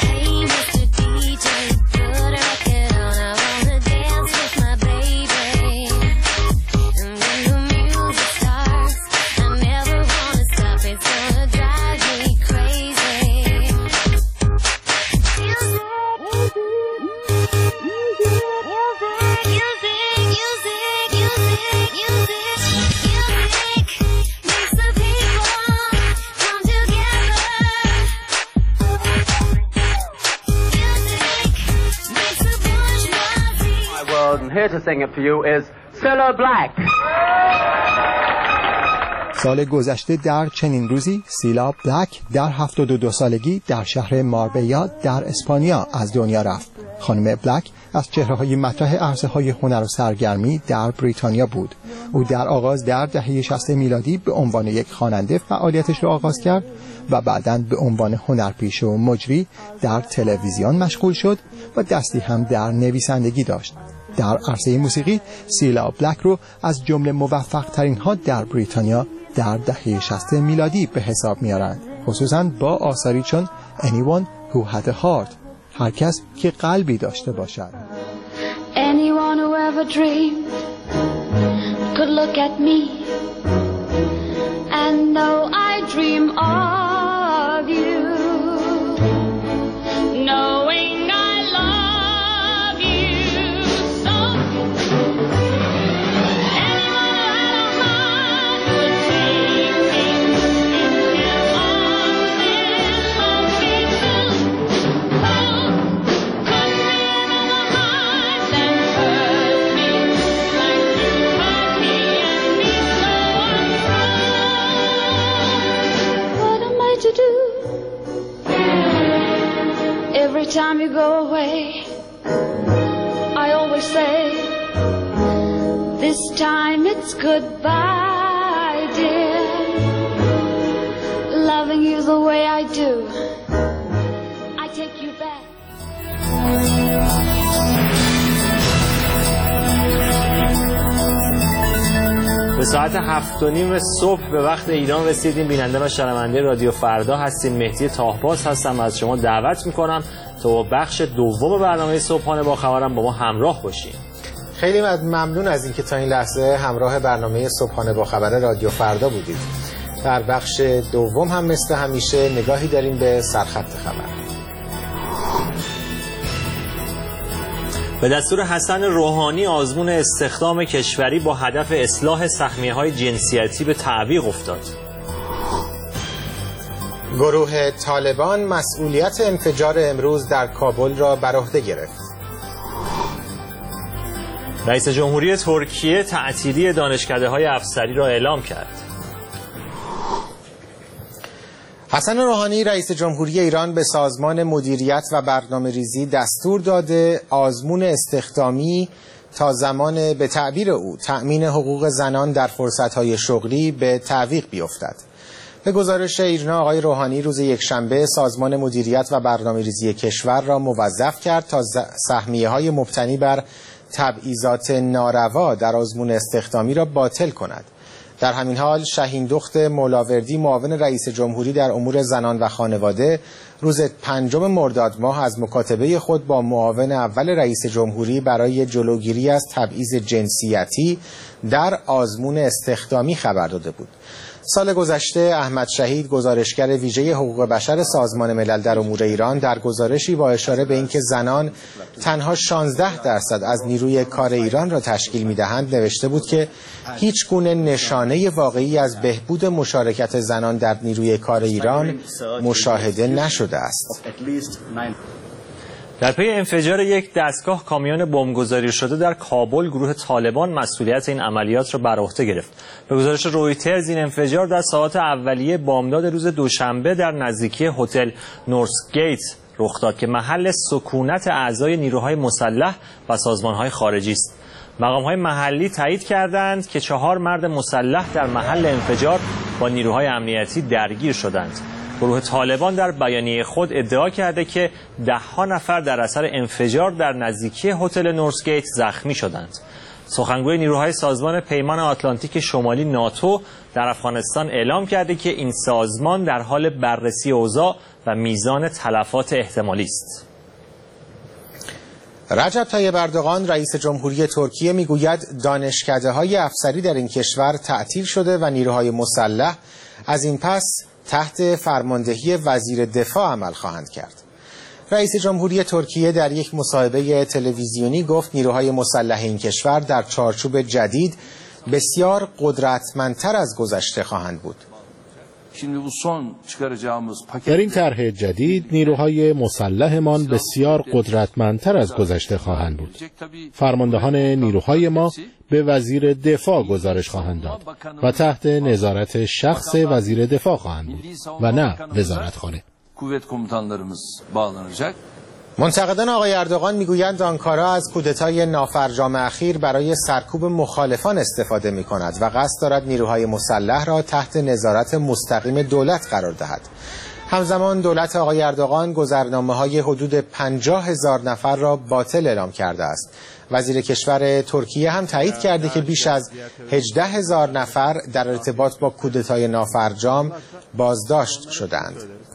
Here to sing it for you is Cilla Black. سال گذشته در چنین روزی سیلا بلک در هفتاد و دو سالگی در شهر ماربیا در اسپانیا از دنیا رفت. خانم بلک از چهره‌های مطرح عرصه‌های هنر و سرگرمی در بریتانیا بود. او در آغاز در دهه شصت میلادی به عنوان یک خواننده فعالیتش را آغاز کرد و بعداً به عنوان هنرپیشه و مجری در تلویزیون مشغول شد و دستی هم در نویسندگی داشت. در عرصه موسیقی سیلا بلک رو از جمله موفق ترین ها در بریتانیا در دهه شصت میلادی به حساب میارند، خصوصاً با آثاری چون Anyone Who Had a Heart، هر کس که قلبی داشته باشد. Anyone who ever dreamed could look at me and though I dream of you, knowing I love you so. Anyone who had a heart would take me in their arms and hold me too. time you go away, I always say, this time it's goodbye, dear. Loving you the way I do, I take you back. به ساعت هفت و نیم صبح به وقت ایران رسیدیم. بیننده و شنونده رادیو فردا هستیم. مهدی تاهباز هستم. از شما دعوت میکنم تا با بخش دوم برنامه صبحانه با خبرم با ما همراه باشیم. خیلی ممنون از اینکه تا این لحظه همراه برنامه صبحانه با خبر رادیو فردا بودید. در بخش دوم هم مثل همیشه نگاهی داریم به سرخط خبر. به دستور حسن روحانی آزمون استخدام کشوری با هدف اصلاح سهمیه‌های جنسیتی به تعویق افتاد. گروه طالبان مسئولیت انفجار امروز در کابل را بر عهده گرفت. رئیس جمهوری ترکیه تعطیلی دانشکده‌های افسری را اعلام کرد. حسن روحانی رئیس جمهوری ایران به سازمان مدیریت و برنامه‌ریزی دستور داده آزمون استخدامی تا زمان به تعبیر او تأمین حقوق زنان در فرصت‌های شغلی به تعویق بیفتد. به گزارش ایرنا آقای روحانی روز یکشنبه سازمان مدیریت و برنامه‌ریزی کشور را موظف کرد تا سهمیه‌های مبتنی بر تبعیضات ناروا در آزمون استخدامی را باطل کند. در همین حال شهین دخت مولاوردی معاون رئیس جمهوری در امور زنان و خانواده روز پنجم مرداد ماه از مکاتبه خود با معاون اول رئیس جمهوری برای جلوگیری از تبعیض جنسیتی در آزمون استخدامی خبر داده بود. سال گذشته احمد شهید گزارشگر ویژه حقوق بشر سازمان ملل در امور ایران در گزارشی با اشاره به اینکه زنان تنها شانزده درصد از نیروی کار ایران را تشکیل می‌دهند نوشته بود که هیچ گونه نشانه واقعی از بهبود مشارکت زنان در نیروی کار ایران مشاهده نشده است. در پی انفجار یک دستگاه کامیون بمبگذاری شده در کابل گروه طالبان مسئولیت این عملیات را بر عهده گرفت. به گزارش رویترز این انفجار در ساعات اولیه بامداد روز دوشنبه در نزدیکی هتل نورسگیت رخ داد که محل سکونت اعضای نیروهای مسلح و سازمانهای خارجی است. مقام‌های محلی تایید کردند که چهار مرد مسلح در محل انفجار با نیروهای امنیتی درگیر شدند. گروه طالبان در بیانیه خود ادعا کرده که ده ها نفر در اثر انفجار در نزدیکی هتل نورسگیت زخمی شدند. سخنگوی نیروهای سازمان پیمان آتلانتیک شمالی ناتو در افغانستان اعلام کرده که این سازمان در حال بررسی اوضاع و میزان تلفات احتمالی است. رجب طیب اردوغان رئیس جمهوری ترکیه میگوید دانشکده‌های افسری در این کشور تعطیل شده و نیروهای مسلح از این پس تحت فرماندهی وزیر دفاع عمل خواهند کرد. رئیس جمهوری ترکیه در یک مصاحبه تلویزیونی گفت نیروهای مسلح این کشور در چارچوب جدید بسیار قدرتمندتر از گذشته خواهند بود. در این طرح جدید نیروهای مسلحمان بسیار قدرتمندتر از گذشته خواهند بود. فرماندهان نیروهای ما به وزیر دفاع گزارش خواهند داد و تحت نظارت شخص وزیر دفاع خواهند بود و نه وزارتخانه. منتقدان آقای اردوغان میگویند آنکارا از کودتای نافرجام اخیر برای سرکوب مخالفان استفاده می کند و قصد دارد نیروهای مسلح را تحت نظارت مستقیم دولت قرار دهد. همزمان دولت آقای اردوغان گذرنامه‌های حدود پنجاه هزار نفر را باطل اعلام کرده است. وزیر کشور ترکیه هم تایید کرده که بیش از هجده هزار نفر در ارتباط با کودتای نافرجام بازداشت شدند.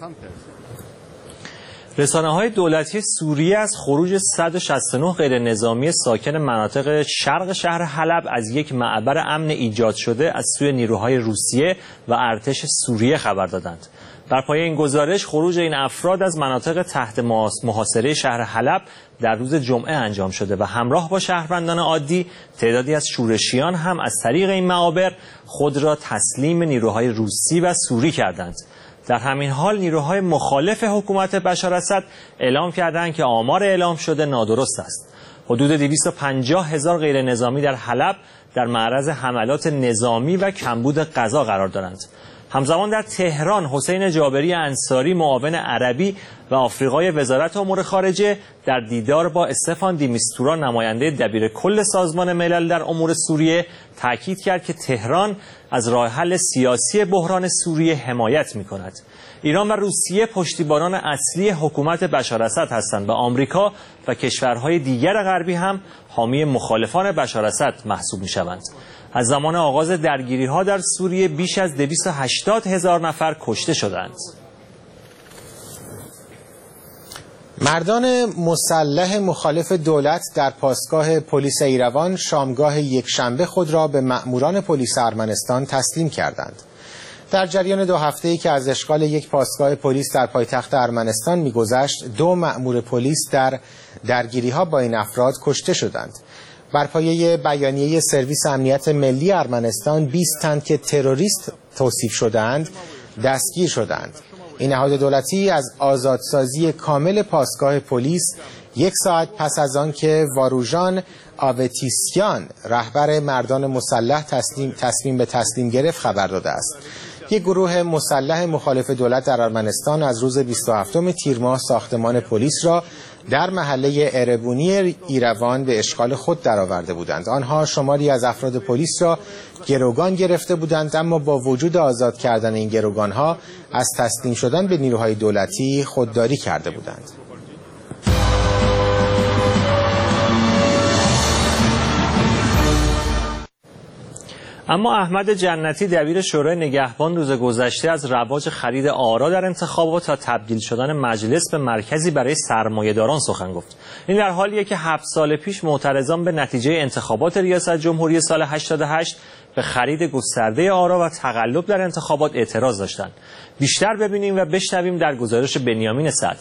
رسانه‌های دولتی سوریه از خروج صد و شصت و نه غیر نظامی ساکن مناطق شرق شهر حلب از یک معبر امن ایجاد شده از سوی نیروهای روسیه و ارتش سوریه خبر دادند. بر پایه این گزارش خروج این افراد از مناطق تحت محاصره شهر حلب در روز جمعه انجام شده و همراه با شهروندان عادی تعدادی از شورشیان هم از طریق این معابر خود را تسلیم نیروهای روسی و سوری کردند. در همین حال نیروهای مخالف حکومت بشار اسد اعلام کردند که آمار اعلام شده نادرست است. حدود دویست و پنجاه هزار غیر نظامی در حلب در معرض حملات نظامی و کمبود غذا قرار دارند. همزمان در تهران حسین جابری انصاری معاون عربی و آفریقای وزارت امور خارجه در دیدار با استفان دیمیستورا نماینده دبیر کل سازمان ملل در امور سوریه تاکید کرد که تهران از راه حل سیاسی بحران سوریه حمایت می‌کند. ایران و روسیه پشتیبانان اصلی حکومت بشار اسد هستند و آمریکا و کشورهای دیگر غربی هم حامی مخالفان بشار اسد محسوب می‌شوند. از زمان آغاز درگیری‌ها در سوریه بیش از دویست و هشتاد هزار نفر کشته شدند. مردان مسلح مخالف دولت در پاسگاه پلیس ایروان شامگاه یکشنبه خود را به مأموران پلیس ارمنستان تسلیم کردند. در جریان دو هفته‌ای که از اشغال یک پاسگاه پلیس در پایتخت ارمنستان می‌گذشت، دو مأمور پلیس در درگیری‌ها با این افراد کشته شدند. بر پایه بیانیه سرویس امنیت ملی ارمنستان، بیست تن که تروریست توصیف شدند دستگیر شدند. این نهاد دولتی از آزادسازی کامل پاسگاه پلیس یک ساعت پس از آن که واروژان آوتیسیان رهبر مردان مسلح تسلیم تصمیم به تسلیم گرفت خبر داده است. یک گروه مسلح مخالف دولت در ارمنستان از روز بیست و هفتم تیر ماه ساختمان پلیس را در محله اربونی ایروان به اشغال خود درآورده بودند. آنها شماری از افراد پلیس را گروگان گرفته بودند، اما با وجود آزاد کردن این گروگانها از تسلیم شدن به نیروهای دولتی خودداری کرده بودند. اما احمد جنتی دبیر شورای نگهبان روز گذشته از رواج خرید آرا در انتخابات تا تبدیل شدن مجلس به مرکزی برای سرمایه‌داران سخن گفت. این در حالیه که هفت سال پیش معترضان به نتیجه انتخابات ریاست جمهوری سال هشتاد و هشت به خرید گسترده آرا و تقلب در انتخابات اعتراض داشتند. بیشتر ببینیم و بشنویم در گزارش بنیامین صدر.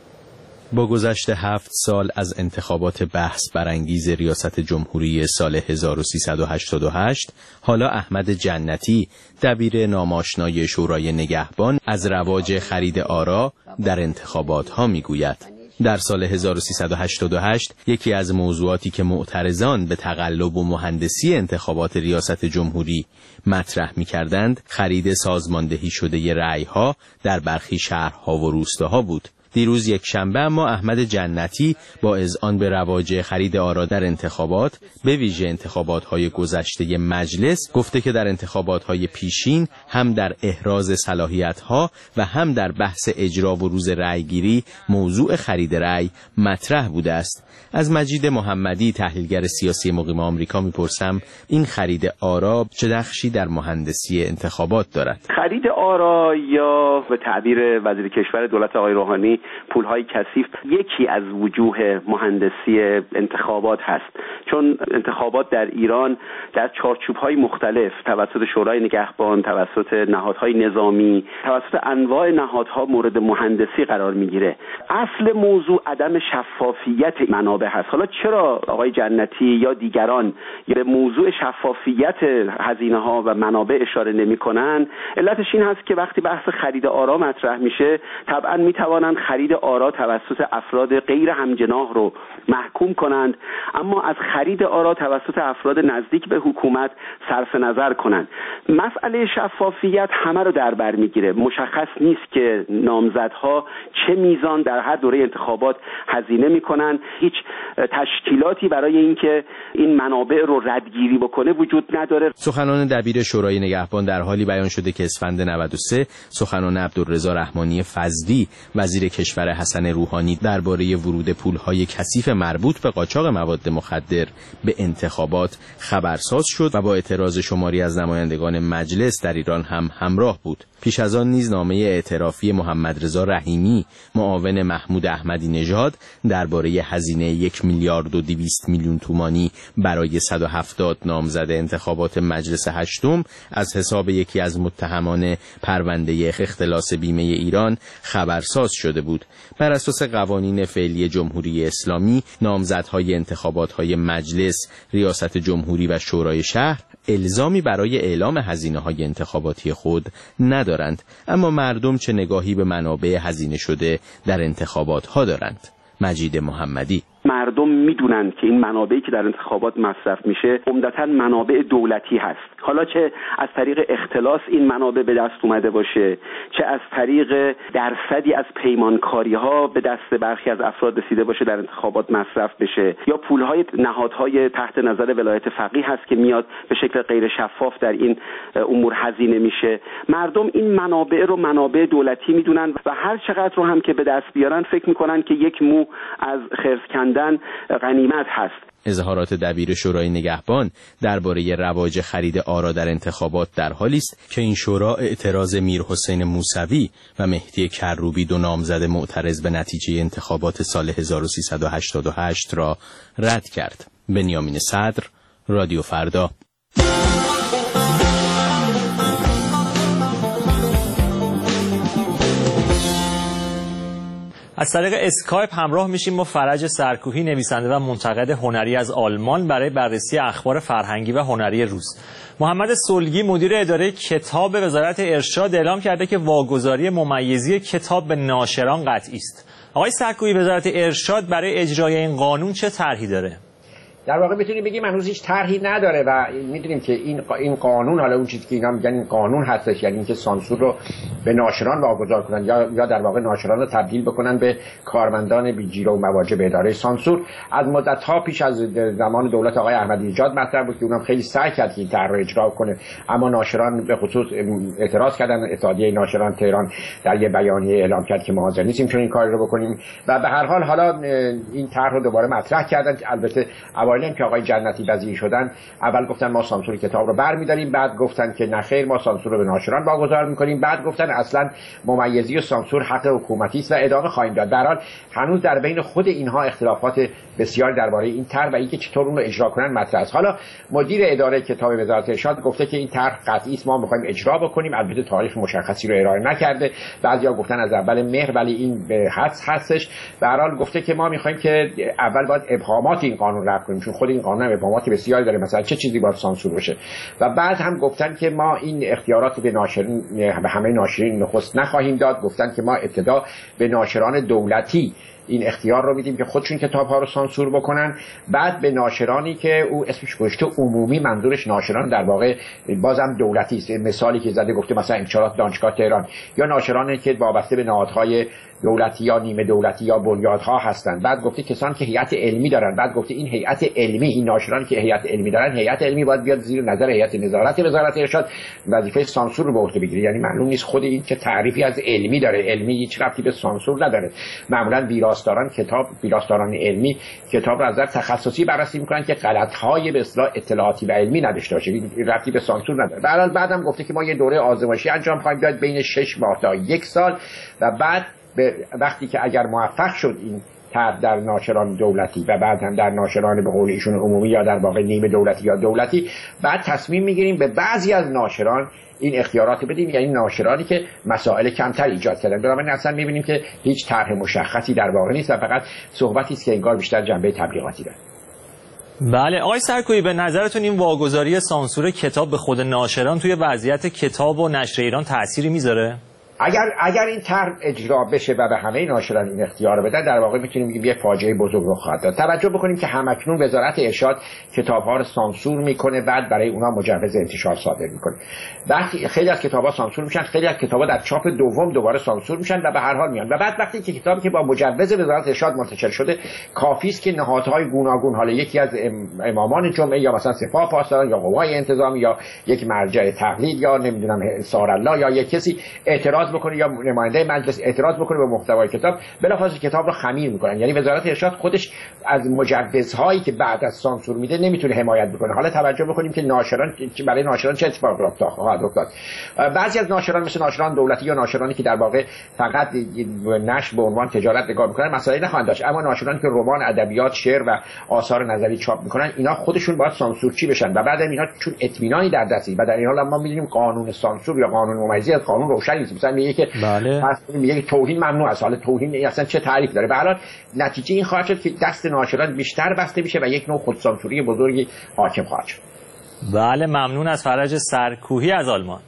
با گذشت هفت سال از انتخابات بحث برانگیز ریاست جمهوری سال هزار و سیصد و هشتاد و هشت، حالا احمد جنتی دبیر ناماشنای شورای نگهبان از رواج خرید آرا در انتخابات ها میگوید. در سال هزار و سیصد و هشتاد و هشت یکی از موضوعاتی که معترضان به تقلب و مهندسی انتخابات ریاست جمهوری مطرح می‌کردند خرید سازماندهی شده رأی‌ها در برخی شهرها و روستاها بود. دیروز یک شنبه اما احمد جنتی با اذعان به رواج خرید آرا در انتخابات، به ویژه انتخابات‌های گذشته مجلس، گفته که در انتخابات‌های پیشین هم در احراز صلاحیت‌ها و هم در بحث اجرا و روز رأیگیری موضوع خرید رأی مطرح بوده است. از مجید محمدی تحلیلگر سیاسی مقیم آمریکا میپرسم این خرید آرا چه نقشی در مهندسی انتخابات دارد؟ خرید آرا یا به تعبیر وزیر کشور دولت آقای روحانی پولهای کثیف یکی از وجوه مهندسی انتخابات هست، چون انتخابات در ایران در چارچوب‌های مختلف توسط شورای نگهبان، توسط نهادهای نظامی، توسط انواع نهادها مورد مهندسی قرار میگیره. اصل موضوع عدم شفافیت منابع هست. حالا چرا آقای جنتی یا دیگران به موضوع شفافیت هزینه‌ها و منابع اشاره نمی‌کنن؟ علتش این هست که وقتی بحث خرید آرا مطرح میشه، طبعاً میتوانند خرید آرا توسط افراد غیر همجناح رو محکوم کنند، اما از خرید آرا توسط افراد نزدیک به حکومت صرف نظر کنند. مسئله شفافیت همه رو در بر میگیره. مشخص نیست که نامزدها چه میزان در هر دوره انتخابات هزینه میکنن. هیچ تشکیلاتی برای اینکه این منابع رو ردگیری بکنه وجود نداره. سخنان دبیر شورای نگهبان در حالی بیان شده که اسفند نود و سه سخنان عبدالرضا رحمانی فضلی وزیر کشور حسن روحانی درباره ورود پولهای کثیف مربوط به قاچاق مواد مخدر به انتخابات خبرساز شد و با اعتراض شماری از نمایندگان مجلس در ایران هم همراه بود. پیش از آن نیز نامه اعترافی محمد رضا رحیمی معاون محمود احمدی نژاد درباره هزینه یک میلیارد و دویست میلیون تومانی برای صد و هفتاد نامزد انتخابات مجلس هشتم از حساب یکی از متهمان پرونده اختلاس بیمه ایران خبرساز شده بود. بر اساس قوانین فعلی جمهوری اسلامی نامزدهای انتخابات‌های مجلس، ریاست جمهوری و شورای شهر الزامی برای اعلام هزینه‌های انتخاباتی خود ندارند، اما مردم چه نگاهی به منابع هزینه شده در انتخابات‌ها دارند؟ مجید محمدی. مردم میدونن که این منابعی که در انتخابات مصرف میشه عمدتاً منابع دولتی هست، حالا چه از طریق اختلاس این منابع به دست اومده باشه، چه از طریق درصدی از پیمانکاری ها به دست برخی از افراد رسیده باشه در انتخابات مصرف بشه، یا پولهای نهادهای تحت نظر ولایت فقیه هست که میاد به شکل غیر شفاف در این امور هزینه میشه. مردم این منابع رو منابع دولتی میدونن و هر چقدر رو هم که به دست بیارن فکر میکنن که یک مو از خرس کندن غنیمت هست. اظهارات دبیر شورای نگهبان درباره رواج خرید آرا در انتخابات در حالی است که این شورا اعتراض میرحسین موسوی و مهدی کروبی دو نامزد معترض به نتیجه انتخابات سال هزار و سیصد و هشتاد و هشت را رد کرد. بنیامین صدر، رادیو فردا. از طریق اسکایپ همراه میشیم با فرج سرکوهی، نویسنده و منتقد هنری از آلمان، برای بررسی اخبار فرهنگی و هنری روز. محمد صلحی، مدیر اداره کتاب وزارت ارشاد، اعلام کرده که واگذاری ممیزی کتاب به ناشران قطعی است. آقای سرکوهی، وزارت ارشاد برای اجرای این قانون چه طرحی داره؟ در واقع میتونیم بگیم هنوز هیچ طرحی نداره و میدونیم که این این قانون، حالا اون چیزی که اینا میگن این قانون هستش، یعنی اینکه سانسور رو به ناشران واگذار کنن یا یا در واقع ناشران رو تبدیل بکنن به کارمندان بی‌جیره و مواجب اداره سانسور. از مدت‌ها پیش از زمان دولت آقای احمدی نژاد مطرح بود که اونم خیلی سعی کرد که این طرح رو اجرا کنه، اما ناشران به خصوص اعتراض کردن. اتحادیه ناشران تهران در یه بیانیه اعلام کرد که ما حاضر نیستیم چون این کاری رو بکنیم و به هر حال حالا این طرح رو دوباره مطرح کردن. البته اوایل که آقای جنتی وزیر شدن اول گفتن ما سانسور کتاب رو برمی‌داریم، بعد گفتن که نه خیر ما سانسور رو به ناشران واگذار می‌کنیم، بعد گفتن اصلا ممیزی و سانسور حق حکومتی است و ادامه خواهیم داد. در حال هنوز در بین خود اینها اختلافات بسیار درباره این طرح و اینکه چطور اون رو اجرا کنن مطرح است. حالا مدیر اداره کتاب وزارت ارشاد گفته که این طرح قطعی است، ما می‌خوایم اجرا بکنیم. البته تاریخ مشخصی رو ارائه نکرده، بعضیا گفتن از اول مهر، ولی این به حدس هستش. به هر حال گفته که ما می‌خوایم که اول باید ابهامات این قانون رفع کنیم، چون خود این قانون ابهامات بسیاری داره، مثلا چه چیزی باید سانسور بشه. و بعد هم گفتن که ما این اختیارات به ناشرین به همه ناشرین نخست نخواهیم داد. گفتن که ما ابتدا به ناشران دولتی این اختیار رو میدیم که خودشون کتاب‌ها رو سانسور بکنن، بعد به ناشرانی که او اسمش گذاشته عمومی، منظورش ناشران در واقع بازم دولتی است. مثالی که زده گفته مثلا انتشارات دانشگاه تهران، یا ناشرانی که وابسته به نهادهای دولتی یا نیمه دولتی یا بنیادها هستند. بعد گفته کسانی که هیئت علمی دارن. بعد گفته این هیئت علمی، این ناشرانی که هیئت علمی دارن، هیئت علمی باید بیاد زیر نظر هیئت نظارت وزارت ارشاد وظیفه سانسور رو به عهده بگیره. یعنی معلوم نیست خود این چه تعریفی از علمی داره. علمی هیچ ربطی به سانسور نداره. معمولا ویراستاران کتاب، ویراستاران علمی کتاب رو از نظر تخصصی بررسی میکنن که غلط‌های به اصطلاح اطلاعاتی و علمی نداشته باشه، ربطی به سانسور نداره. بعد بعدم گفته که ما یه دوره آزمایشی انجام خواهیم داد بین شش ماه تا یک سال و بعد به وقتی که اگر موفق شد این طرح در ناشران دولتی و بعد هم در ناشران به قول ایشون عمومی یا در واقع نیمه دولتی یا دولتی، بعد تصمیم میگیریم به بعضی از ناشران این اختیارات بدیم، یعنی ناشرانی که مسائل کمتر ایجاد کردن. بنابراین اصلا میبینیم که هیچ طرح مشخصی در واقع نیست و فقط صحبتی است که انگار بیشتر جنبه تبلیغاتی داره. بله آقای سرکویی، به نظرتون این واگذاری سانسور کتاب به خود ناشران توی وضعیت کتاب و نشر ایران تأثیری میذاره؟ اگر اگر این طرح اجرا بشه و به همه ناشران این اختیار رو بدن، در واقع میتونیم بگیم یه فاجعه بزرگ رخ خواهد داد. توجه بکنیم که همکنون وزارت ارشاد کتاب‌ها رو سانسور میکنه، بعد برای اونها مجوز انتشار صادر میکنه. وقتی خیلی از کتاب‌ها سانسور میشن، خیلی از کتاب‌ها در چاپ دوم دوباره سانسور میشن و به هر حال میان. و بعد وقتی که کتابی که با مجوز وزارت ارشاد منتشر شده، کافی است که نهادهای گوناگون، حالا یکی از امامان جمعه یا مثلا سپاه پاسداران یا قوای انتظامی یا یک مرجع تقلید یا نمیدونم سارالله یا یک کسی اعتراض بکنه یا نماینده مجلس اعتراض بکنه به محتوای کتاب، بلافاصله کتاب رو خمیر میکنن. یعنی وزارت ارشاد خودش از مجوزهایی که بعد از سانسور میده نمیتونه حمایت بکنه. حالا توجه بکنیم که ناشران برای ناشران چه اتفاقی خواهد افتاد. بعضی از ناشران مثل ناشران دولتی یا ناشرانی که در واقع فقط نشر به عنوان تجارت نگاه میکنن مسائلی نخواهند داشت، اما ناشرانی که رمان، ادبیات، شعر و آثار نظری چاپ میکنن، اینا خودشون باید سانسورچی بشن و بعد اینا چون اطمینانی در دستی و در این حال ما میدونیم قانون سانسور یا قانون ممیزی از قانون روشن نیست. مثلا میگه که بله میگه توهین ممنوع است. حالا توهین اصلا چه تعریف داره؟ به هر حال نتیجه این خواهد شد که دست ناشران بیشتر بسته میشه و یک نوع خودسانسوری بزرگی حاکم خواهد شد. بله ممنون از فرج سرکوهی از آلمان.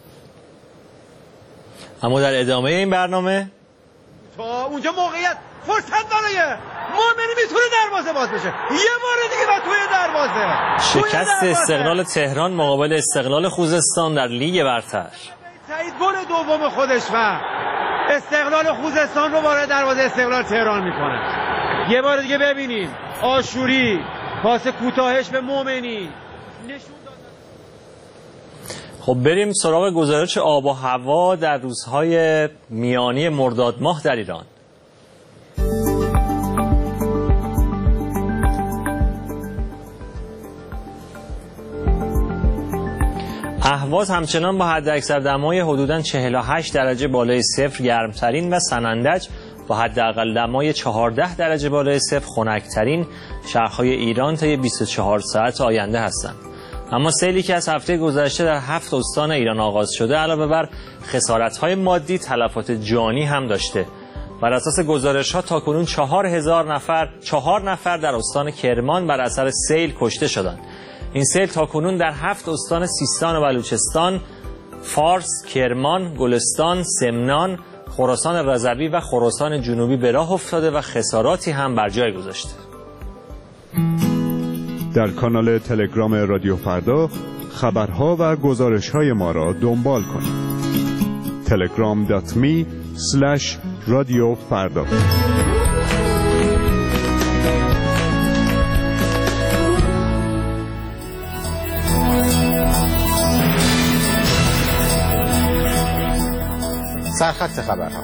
اما در ادامه این برنامه تا اونجا موقعیت فرصت برای مؤمنی نمیتونه دروازه باز بشه. یه بار دیگه و توی دروازه. شکست استقلال تهران مقابل استقلال خوزستان در لیگ برتر. سعید گل دوم خودش و استقلال خوزستان رو وارد دروازه استقلال تهران میکنه. یه بار دیگه ببینیم آشوری پاس کوتاهش به مومنی. خب بریم سراغ گزارش آب و هوا در روزهای میانی مرداد ماه در ایران. اهواز همچنان با حداکثر دمای حدوداً چهل و هشت درجه بالای صفر گرمترین و سنندج با حداقل دمای چهارده درجه بالای صفر خنکترین شهرهای ایران طی بیست و چهار ساعت آینده هستند. اما سیلی که از هفته گذشته در هفت استان ایران آغاز شده علاوه بر خسارت‌های مادی تلفات جانی هم داشته. بر اساس گزارش‌ها تاکنون چهار هزار نفر چهار نفر در استان کرمان بر اثر سیل کشته شدند. این سیل تاکنون در هفت استان سیستان و بلوچستان، فارس، کرمان، گلستان، سمنان، خراسان رضوی و خراسان جنوبی به راه افتاده و خساراتی هم بر جای گذاشته. در کانال تلگرام رادیو فردا خبرها و گزارش‌های ما را دنبال کنید. تلگرام دات می اسلش رادیو فردا. سرخط خبرها.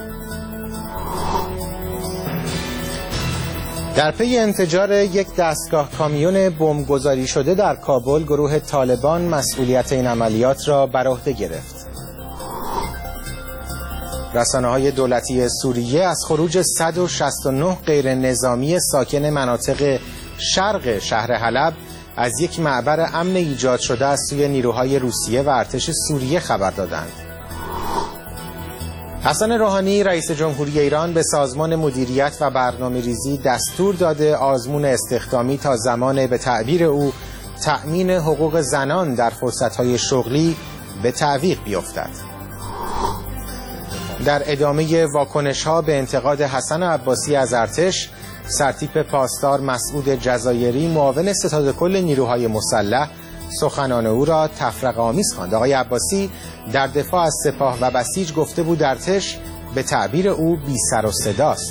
در پی انفجار یک دستگاه کامیون بمبگذاری شده در کابل، گروه طالبان مسئولیت این عملیات را بر عهده گرفت. رسانه‌های دولتی سوریه از خروج صد و شصت و نه غیر نظامی ساکن مناطق شرق شهر حلب از یک معبر امن ایجاد شده از سوی نیروهای روسیه و ارتش سوریه خبر دادند. حسن روحانی رئیس جمهوری ایران به سازمان مدیریت و برنامه‌ریزی دستور داده آزمون استخدامی تا زمان به تعبیر او تأمین حقوق زنان در فرصت‌های شغلی به تعویق بیفتد. در ادامه واکنش‌ها به انتقاد حسن عباسی از ارتش، سرتیپ پاسدار مسعود جزایری معاون ستاد کل نیروهای مسلح سخنان او را تفرقه‌آمیز خواند. آقای عباسی در دفاع از سپاه و بسیج گفته بود ارتش به تعبیر او بی سر و صداست.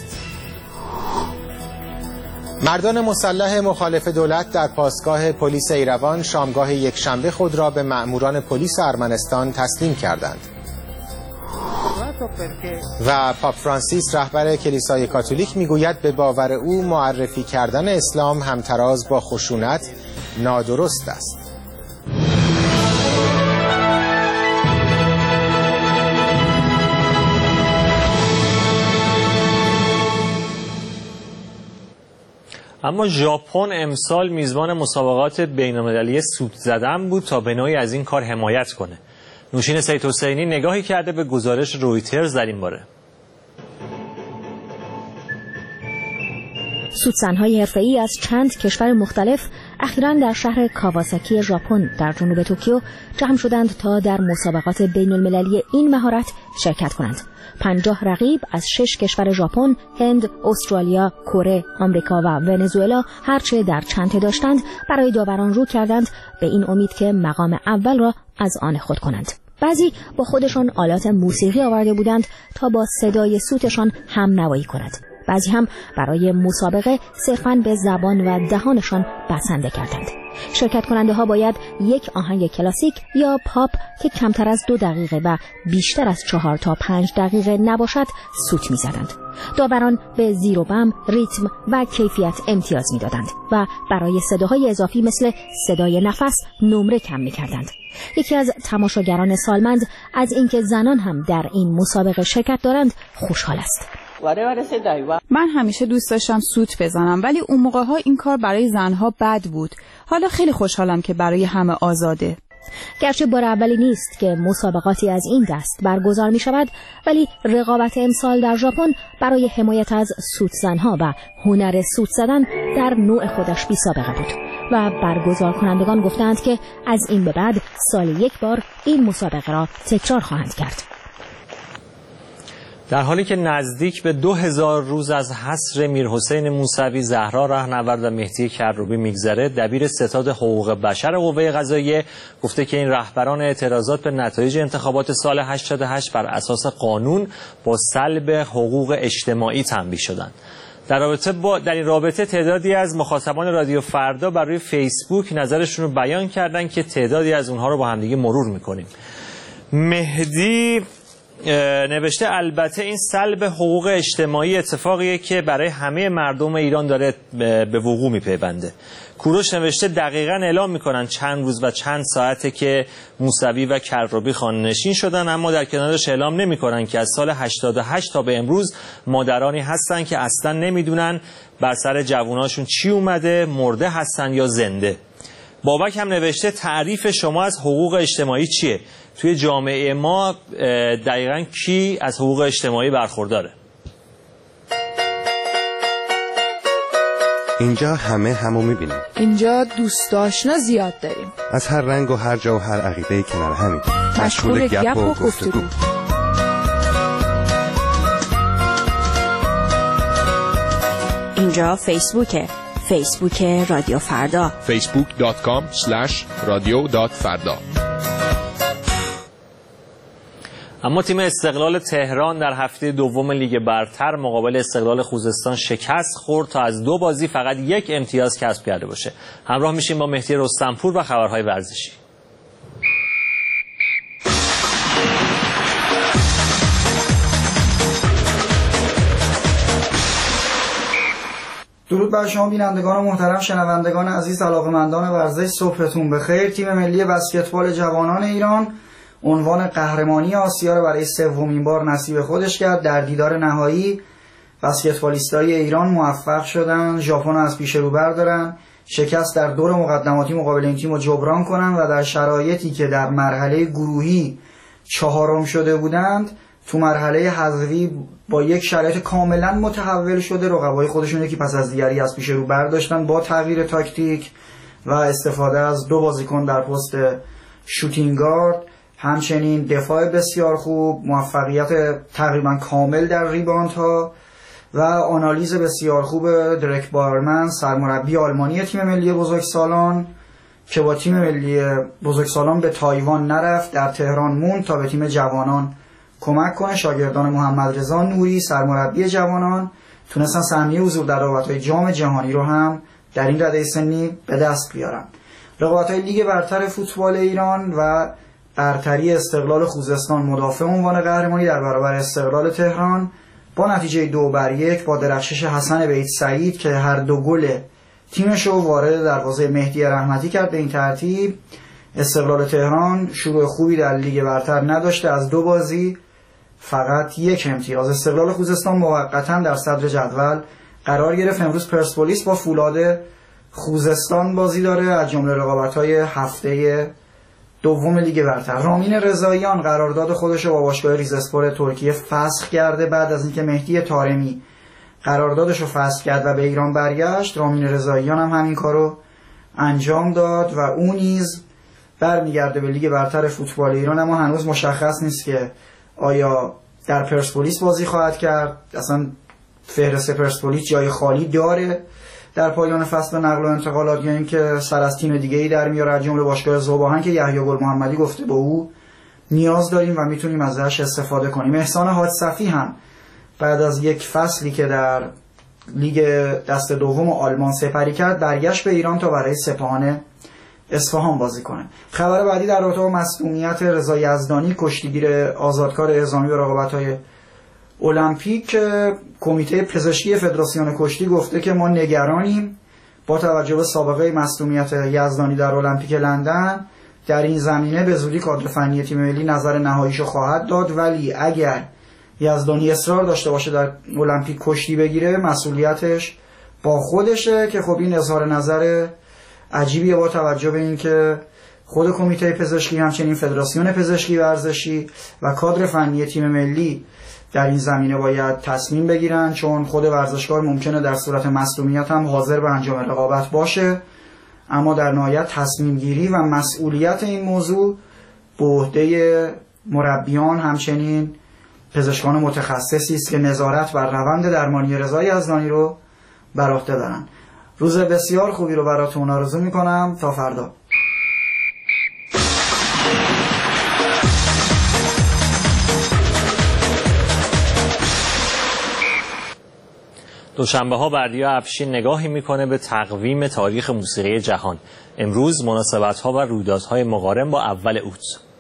مردان مسلح مخالف دولت در پاسگاه پلیس ایروان شامگاه یکشنبه خود را به مأموران پلیس ارمنستان تسلیم کردند. و پاپ فرانسیس رهبر کلیسای کاتولیک میگوید به باور او معرفی کردن اسلام همتراز با خشونت نادرست است. اما ژاپن امسال میزبان مسابقات بین‌المللی سوت زدن بود تا به نوعی از این کار حمایت کنه. نوشین سید حسینی نگاهی کرده به گزارش رویترز در این باره. سوتزن‌های حرفه‌ای از چند کشور مختلف اخیراً در شهر کاواساکی ژاپن در جنوب توکیو جمع شدند تا در مسابقات بین‌المللی این مهارت شرکت کنند. پنجاه رقیب از شش کشور ژاپن، هند، استرالیا، کره، آمریکا و ونزوئلا هرچه در چنته داشتند برای داوران رو کردند به این امید که مقام اول را از آن خود کنند. بعضی با خودشان آلات موسیقی آورده بودند تا با صدای سوتشان هم نوایی کند. بعضی هم برای مسابقه صرفاً به زبان و دهانشان بسنده کردند. شرکت کننده ها باید یک آهنگ کلاسیک یا پاپ که کمتر از دو دقیقه و بیشتر از چهار تا پنج دقیقه نباشد سوت می زدند. داوران به زیر و بم، ریتم و کیفیت امتیاز می دادند و برای صداهای اضافی مثل صدای نفس نمره کم می کردند. یکی از تماشاگران سالمند از اینکه زنان هم در این مسابقه شرکت دارند خوشحال است. من همیشه دوست داشتم سوت بزنم ولی اون موقع ها این کار برای زنها بد بود. حالا خیلی خوشحالم که برای همه آزاده. گرچه بار اولی نیست که مسابقاتی از این دست برگزار می شود ولی رقابت امسال در ژاپن برای حمایت از سوت زنها و هنر سوت زدن در نوع خودش بی سابقه بود و برگزار کنندگان گفتند که از این به بعد سال یک بار این مسابقه را تکرار خواهند کرد. در حالی که نزدیک به دو هزار روز از حصر میرحسین موسوی، زهرا رهنورد و مهدی کروبی میگذره، دبیر ستاد حقوق بشر قوه قضاییه گفته که این رهبران اعتراضات به نتایج انتخابات سال هشتاد و هشت بر اساس قانون با سلب حقوق اجتماعی تنبیه شدند. در رابطه با در این رابطه تعدادی از مخاطبان رادیو فردا بر روی فیسبوک نظرشون رو بیان کردن که تعدادی از اونها رو با همدیگه مرور میکنیم. مهدی نوشته البته این سلب حقوق اجتماعی اتفاقیه که برای همه مردم ایران داره به وقوع میپیونده. کوروش نوشته دقیقاً اعلام میکنن چند روز و چند ساعته که موسوی و کروبی خانه‌نشین شدن، اما در کنارش اعلام نمیکنن که از سال هشتاد و هشت تا به امروز مادرانی هستن که اصلا نمیدونن بر سر جواناشون چی اومده، مرده هستن یا زنده. بابک هم نوشته تعریف شما از حقوق اجتماعی چیه؟ توی جامعه ما دقیقاً کی از حقوق اجتماعی برخورداره؟ اینجا همه همو میبینیم. اینجا دوست آشنا زیاد داریم. از هر رنگ و هر جا و هر عقیده کنار همین. مشغول گپ و گفتگو. اینجا فیسبوکه. فیسبوک رادیو فردا. فیسبوک دات کام اسلش رادیو دات فردا. اما تیم استقلال تهران در هفته دوم لیگ برتر مقابل استقلال خوزستان شکست خورد تا از دو بازی فقط یک امتیاز کسب کرده باشه. همراه میشیم با مهدی رستمپور و خبرهای ورزشی. درود بر شما بینندگان محترم، شنوندگان عزیز، علاقه‌مندان ورزش، صبحتون بخیر. تیم ملی بسکتبال جوانان ایران عنوان قهرمانی آسیا را برای سومین بار نصیب خودش کرد. در دیدار نهایی بسکتبالیستای ایران موفق شدن ژاپن از پیش رو بردارن، شکست در دور مقدماتی مقابل این تیم رو جبران کنن و در شرایطی که در مرحله گروهی چهارم شده بودند تو مرحله حذفی با یک شرایط کاملا متحول شده رقبای خودشون یکی پس از دیگری از پیش رو برداشتن با تغییر تاکتیک و استفاده از دو بازیکن در پست شوتینگ گارد، همچنین دفاع بسیار خوب، موفقیت تقریبا کامل در ریباند ها و آنالیز بسیار خوب درک بارمن سرمربی آلمانی تیم ملی بزرگسالان که با تیم ملی بزرگسالان به تایوان نرفت، در تهران موند تا به تیم جوانان کمک کنه. شاگردان محمد رضا نوری سرمربی جوانان تونستن سهمیه حضور در رقابت‌های جام جهانی رو هم در این رده سنی به دست بیارن. رقابت‌های لیگ برتر فوتبال ایران و برتری استقلال خوزستان مدافع عنوان قهرمانی در برابر استقلال تهران با نتیجه دو بر یک با درخشش حسن بیت سعید که هر دو گل تیمش رو وارد دروازه مهدی رحمتی کرد. به این ترتیب استقلال تهران شروع خوبی در لیگ برتر نداشته، از دو بازی فقط یک امتیاز. استقلال خوزستان موقتا در صدر جدول قرار گرفت. امروز پرسپولیس با فولاد خوزستان بازی داره از جمله رقابت‌های هفته دوم لیگ برتر. رامین رضاییان قرارداد خودش رو با باشگاه ریزاسپور ترکیه فسخ کرده. بعد از اینکه مهدی طارمی قراردادش رو فسخ کرد و به ایران برگشت، رامین رضاییان هم همین کارو انجام داد و اون نیز برمیگرده به لیگ برتر فوتبال ایران، اما هنوز مشخص نیست که آیا در پرسپولیس بازی خواهد کرد. اصلا فهرست پرسپولیس جای خالی داره در پایان فصل نقل و انتقالات، یا اینکه سر از تیم دیگه‌ای در میاره از جمله باشگاه ذوباهن که یحیی گل محمدی گفته به او نیاز داریم و میتونیم ازش استفاده کنیم. احسان حاج صفی هم بعد از یک فصلی که در لیگ دست دوم آلمان سپری کرد برگشت به ایران تا برای سپاهان اصفهان بازی کنه. خبر بعدی در رابطه با مصدومیت رضا یزدانی کشتیگیر آزادکار اعزامی به رقابت‌های المپیک، کمیته پزشکی فدراسیون کشتی گفته که ما نگرانیم با توجه به سابقه مصدومیت یزدانی در المپیک لندن. در این زمینه به زودی کادر فنی تیم ملی نظر نهاییشو خواهد داد، ولی اگر یزدانی اصرار داشته باشه در المپیک کشتی بگیره مسئولیتش با خودشه، که خب این اظهار نظر عجیبیه با توجه به اینکه خود کمیته پزشکی همچنین فدراسیون پزشکی ورزشی و کادر فنی تیم ملی در این زمینه باید تصمیم بگیرن، چون خود ورزشکار ممکنه در صورت مصدومیت هم حاضر به انجام رقابت باشه، اما در نهایت تصمیم گیری و مسئولیت این موضوع به عهده مربیان همچنین پزشکان متخصصی است که نظارت بر روند درمانی رضای یزدانی رو بر عهده دارن. روز بسیار خوبی رو براتون آرزو میکنم. تا فردا. دوشنبه ها بردیا افشین نگاهی میکنه به تقویم تاریخ موسیقی جهان. امروز مناسبت ها و رویدادهای مقارن با اول اوت.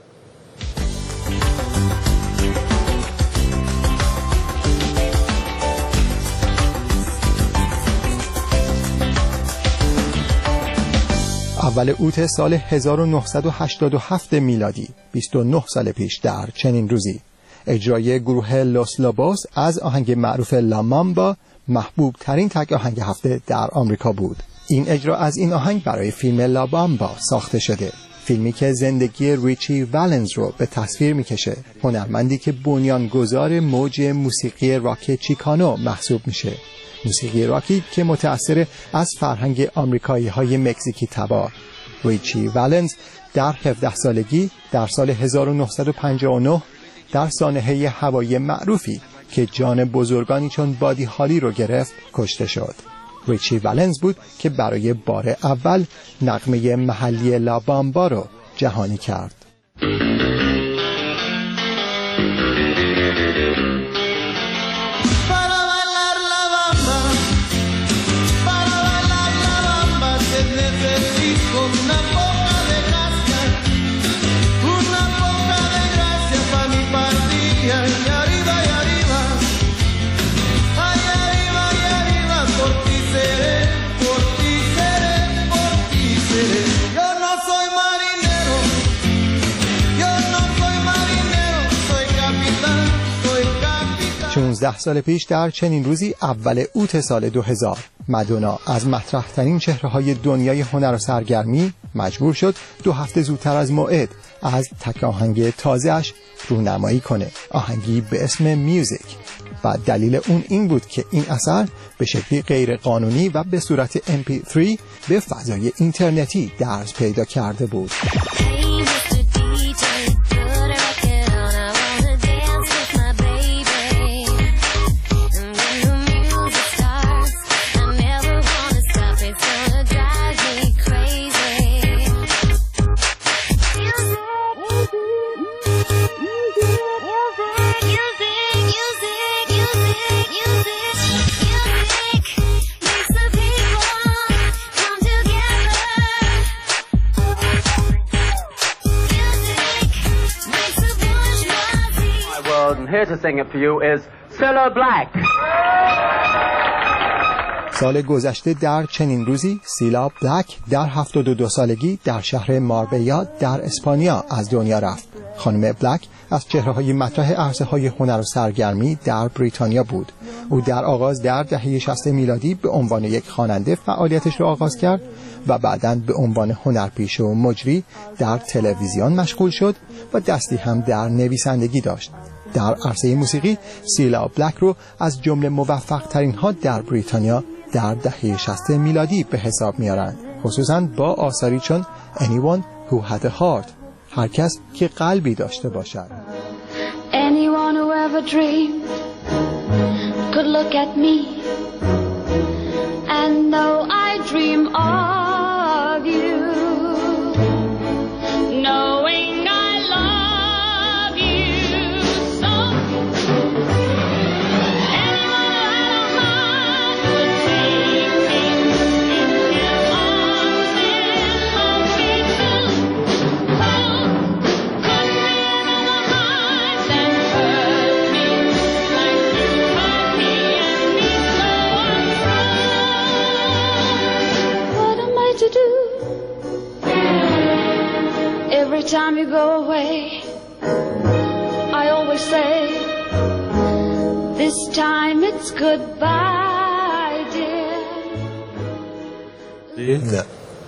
اول اوت سال هزار و نهصد و هشتاد و هفت میلادی، بیست و نه سال پیش در چنین روزی، اجرای گروه لوس لابوس از آهنگ معروف لامامبا محبوب ترین تک آهنگ هفته در آمریکا بود. این اجرا از این آهنگ برای فیلم لابامبا ساخته شده، فیلمی که زندگی ریچی والنز رو به تصویر میکشه، هنرمندی که بنیانگذار موج موسیقی راک چیکانو محسوب میشه. موسیقی راکی که متأثر از فرهنگ آمریکایی های مکزیکی تبار. ریچی والنز در هفده سالگی در سال هزار و نهصد و پنجاه و نه در سانحه هوایی معروفی که جان بزرگانی چون بادی هالی رو گرفت کشته شد. ریچی والنز بود که برای بار اول نغمه محلی لابامبا رو جهانی کرد. شانزده سال پیش در چنین روزی اول اوت سال دو هزار، مادونا از مطرح ترین چهره‌های دنیای هنر و سرگرمی مجبور شد دو هفته زودتر از موعد از تک آهنگ تازه‌اش رونمایی کنه، آهنگی به اسم میوزیک. و دلیل اون این بود که این اثر به شکلی غیر قانونی و به صورت ام پی تری به فضای اینترنتی درز پیدا کرده بود. Here to sing it for you is Cilla Black. سال گذشته در چنین روزی سیلا بلک در هفتاد و دو سالگی در شهر ماربیا در اسپانیا از دنیا رفت. خانم بلک از چهره‌های مطرح عرصه‌های هنر و سرگرمی در بریتانیا بود. او در آغاز در دهه شصت میلادی به عنوان یک خواننده فعالیتش را آغاز کرد و بعداً به عنوان هنرپیشه و مجری در تلویزیون مشغول شد و دستی هم در نویسندگی داشت. در عرصه موسیقی سیلا بلک رو از جمله موفق ترین ها در بریتانیا در دهه شصت میلادی به حساب میارند، خصوصاً با آثاری چون Anyone Who Had a Heart، هر کس که قلبی داشته باشد. Anyone who ever dreamed could look at me and though I dream of you, knowing I love you so. Anyone who had a heart would take me in their arms and hold me too. Oh, could be another heart that hurt me like you hurt me and me so untrue. What am I to do? Every time you go away, I always say, this time it's goodbye, dear. نه.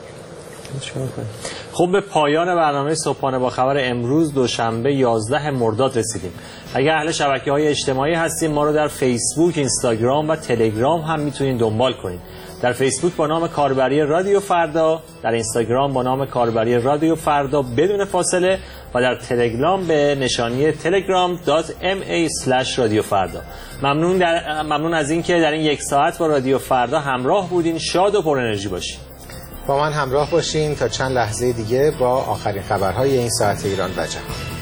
خب به پایان برنامه صبحانه با خبر امروز دوشنبه یازده مرداد رسیدیم. اگر اهل شبکه‌های اجتماعی هستین ما رو در فیسبوک، اینستاگرام و تلگرام هم میتونین دنبال کنین. در فیسبوک با نام کاربری رادیو فردا، در اینستاگرام با نام کاربری رادیو فردا بدون فاصله و در تلگرام به نشانی تلگرام دات ام ای اسلش رادیو فردا. ممنون در ممنون از اینکه در این یک ساعت با رادیو فردا همراه بودین. شاد و پر انرژی باشین. با من همراه باشین تا چند لحظه دیگه با آخرین خبرهای این ساعت ایران و جهان.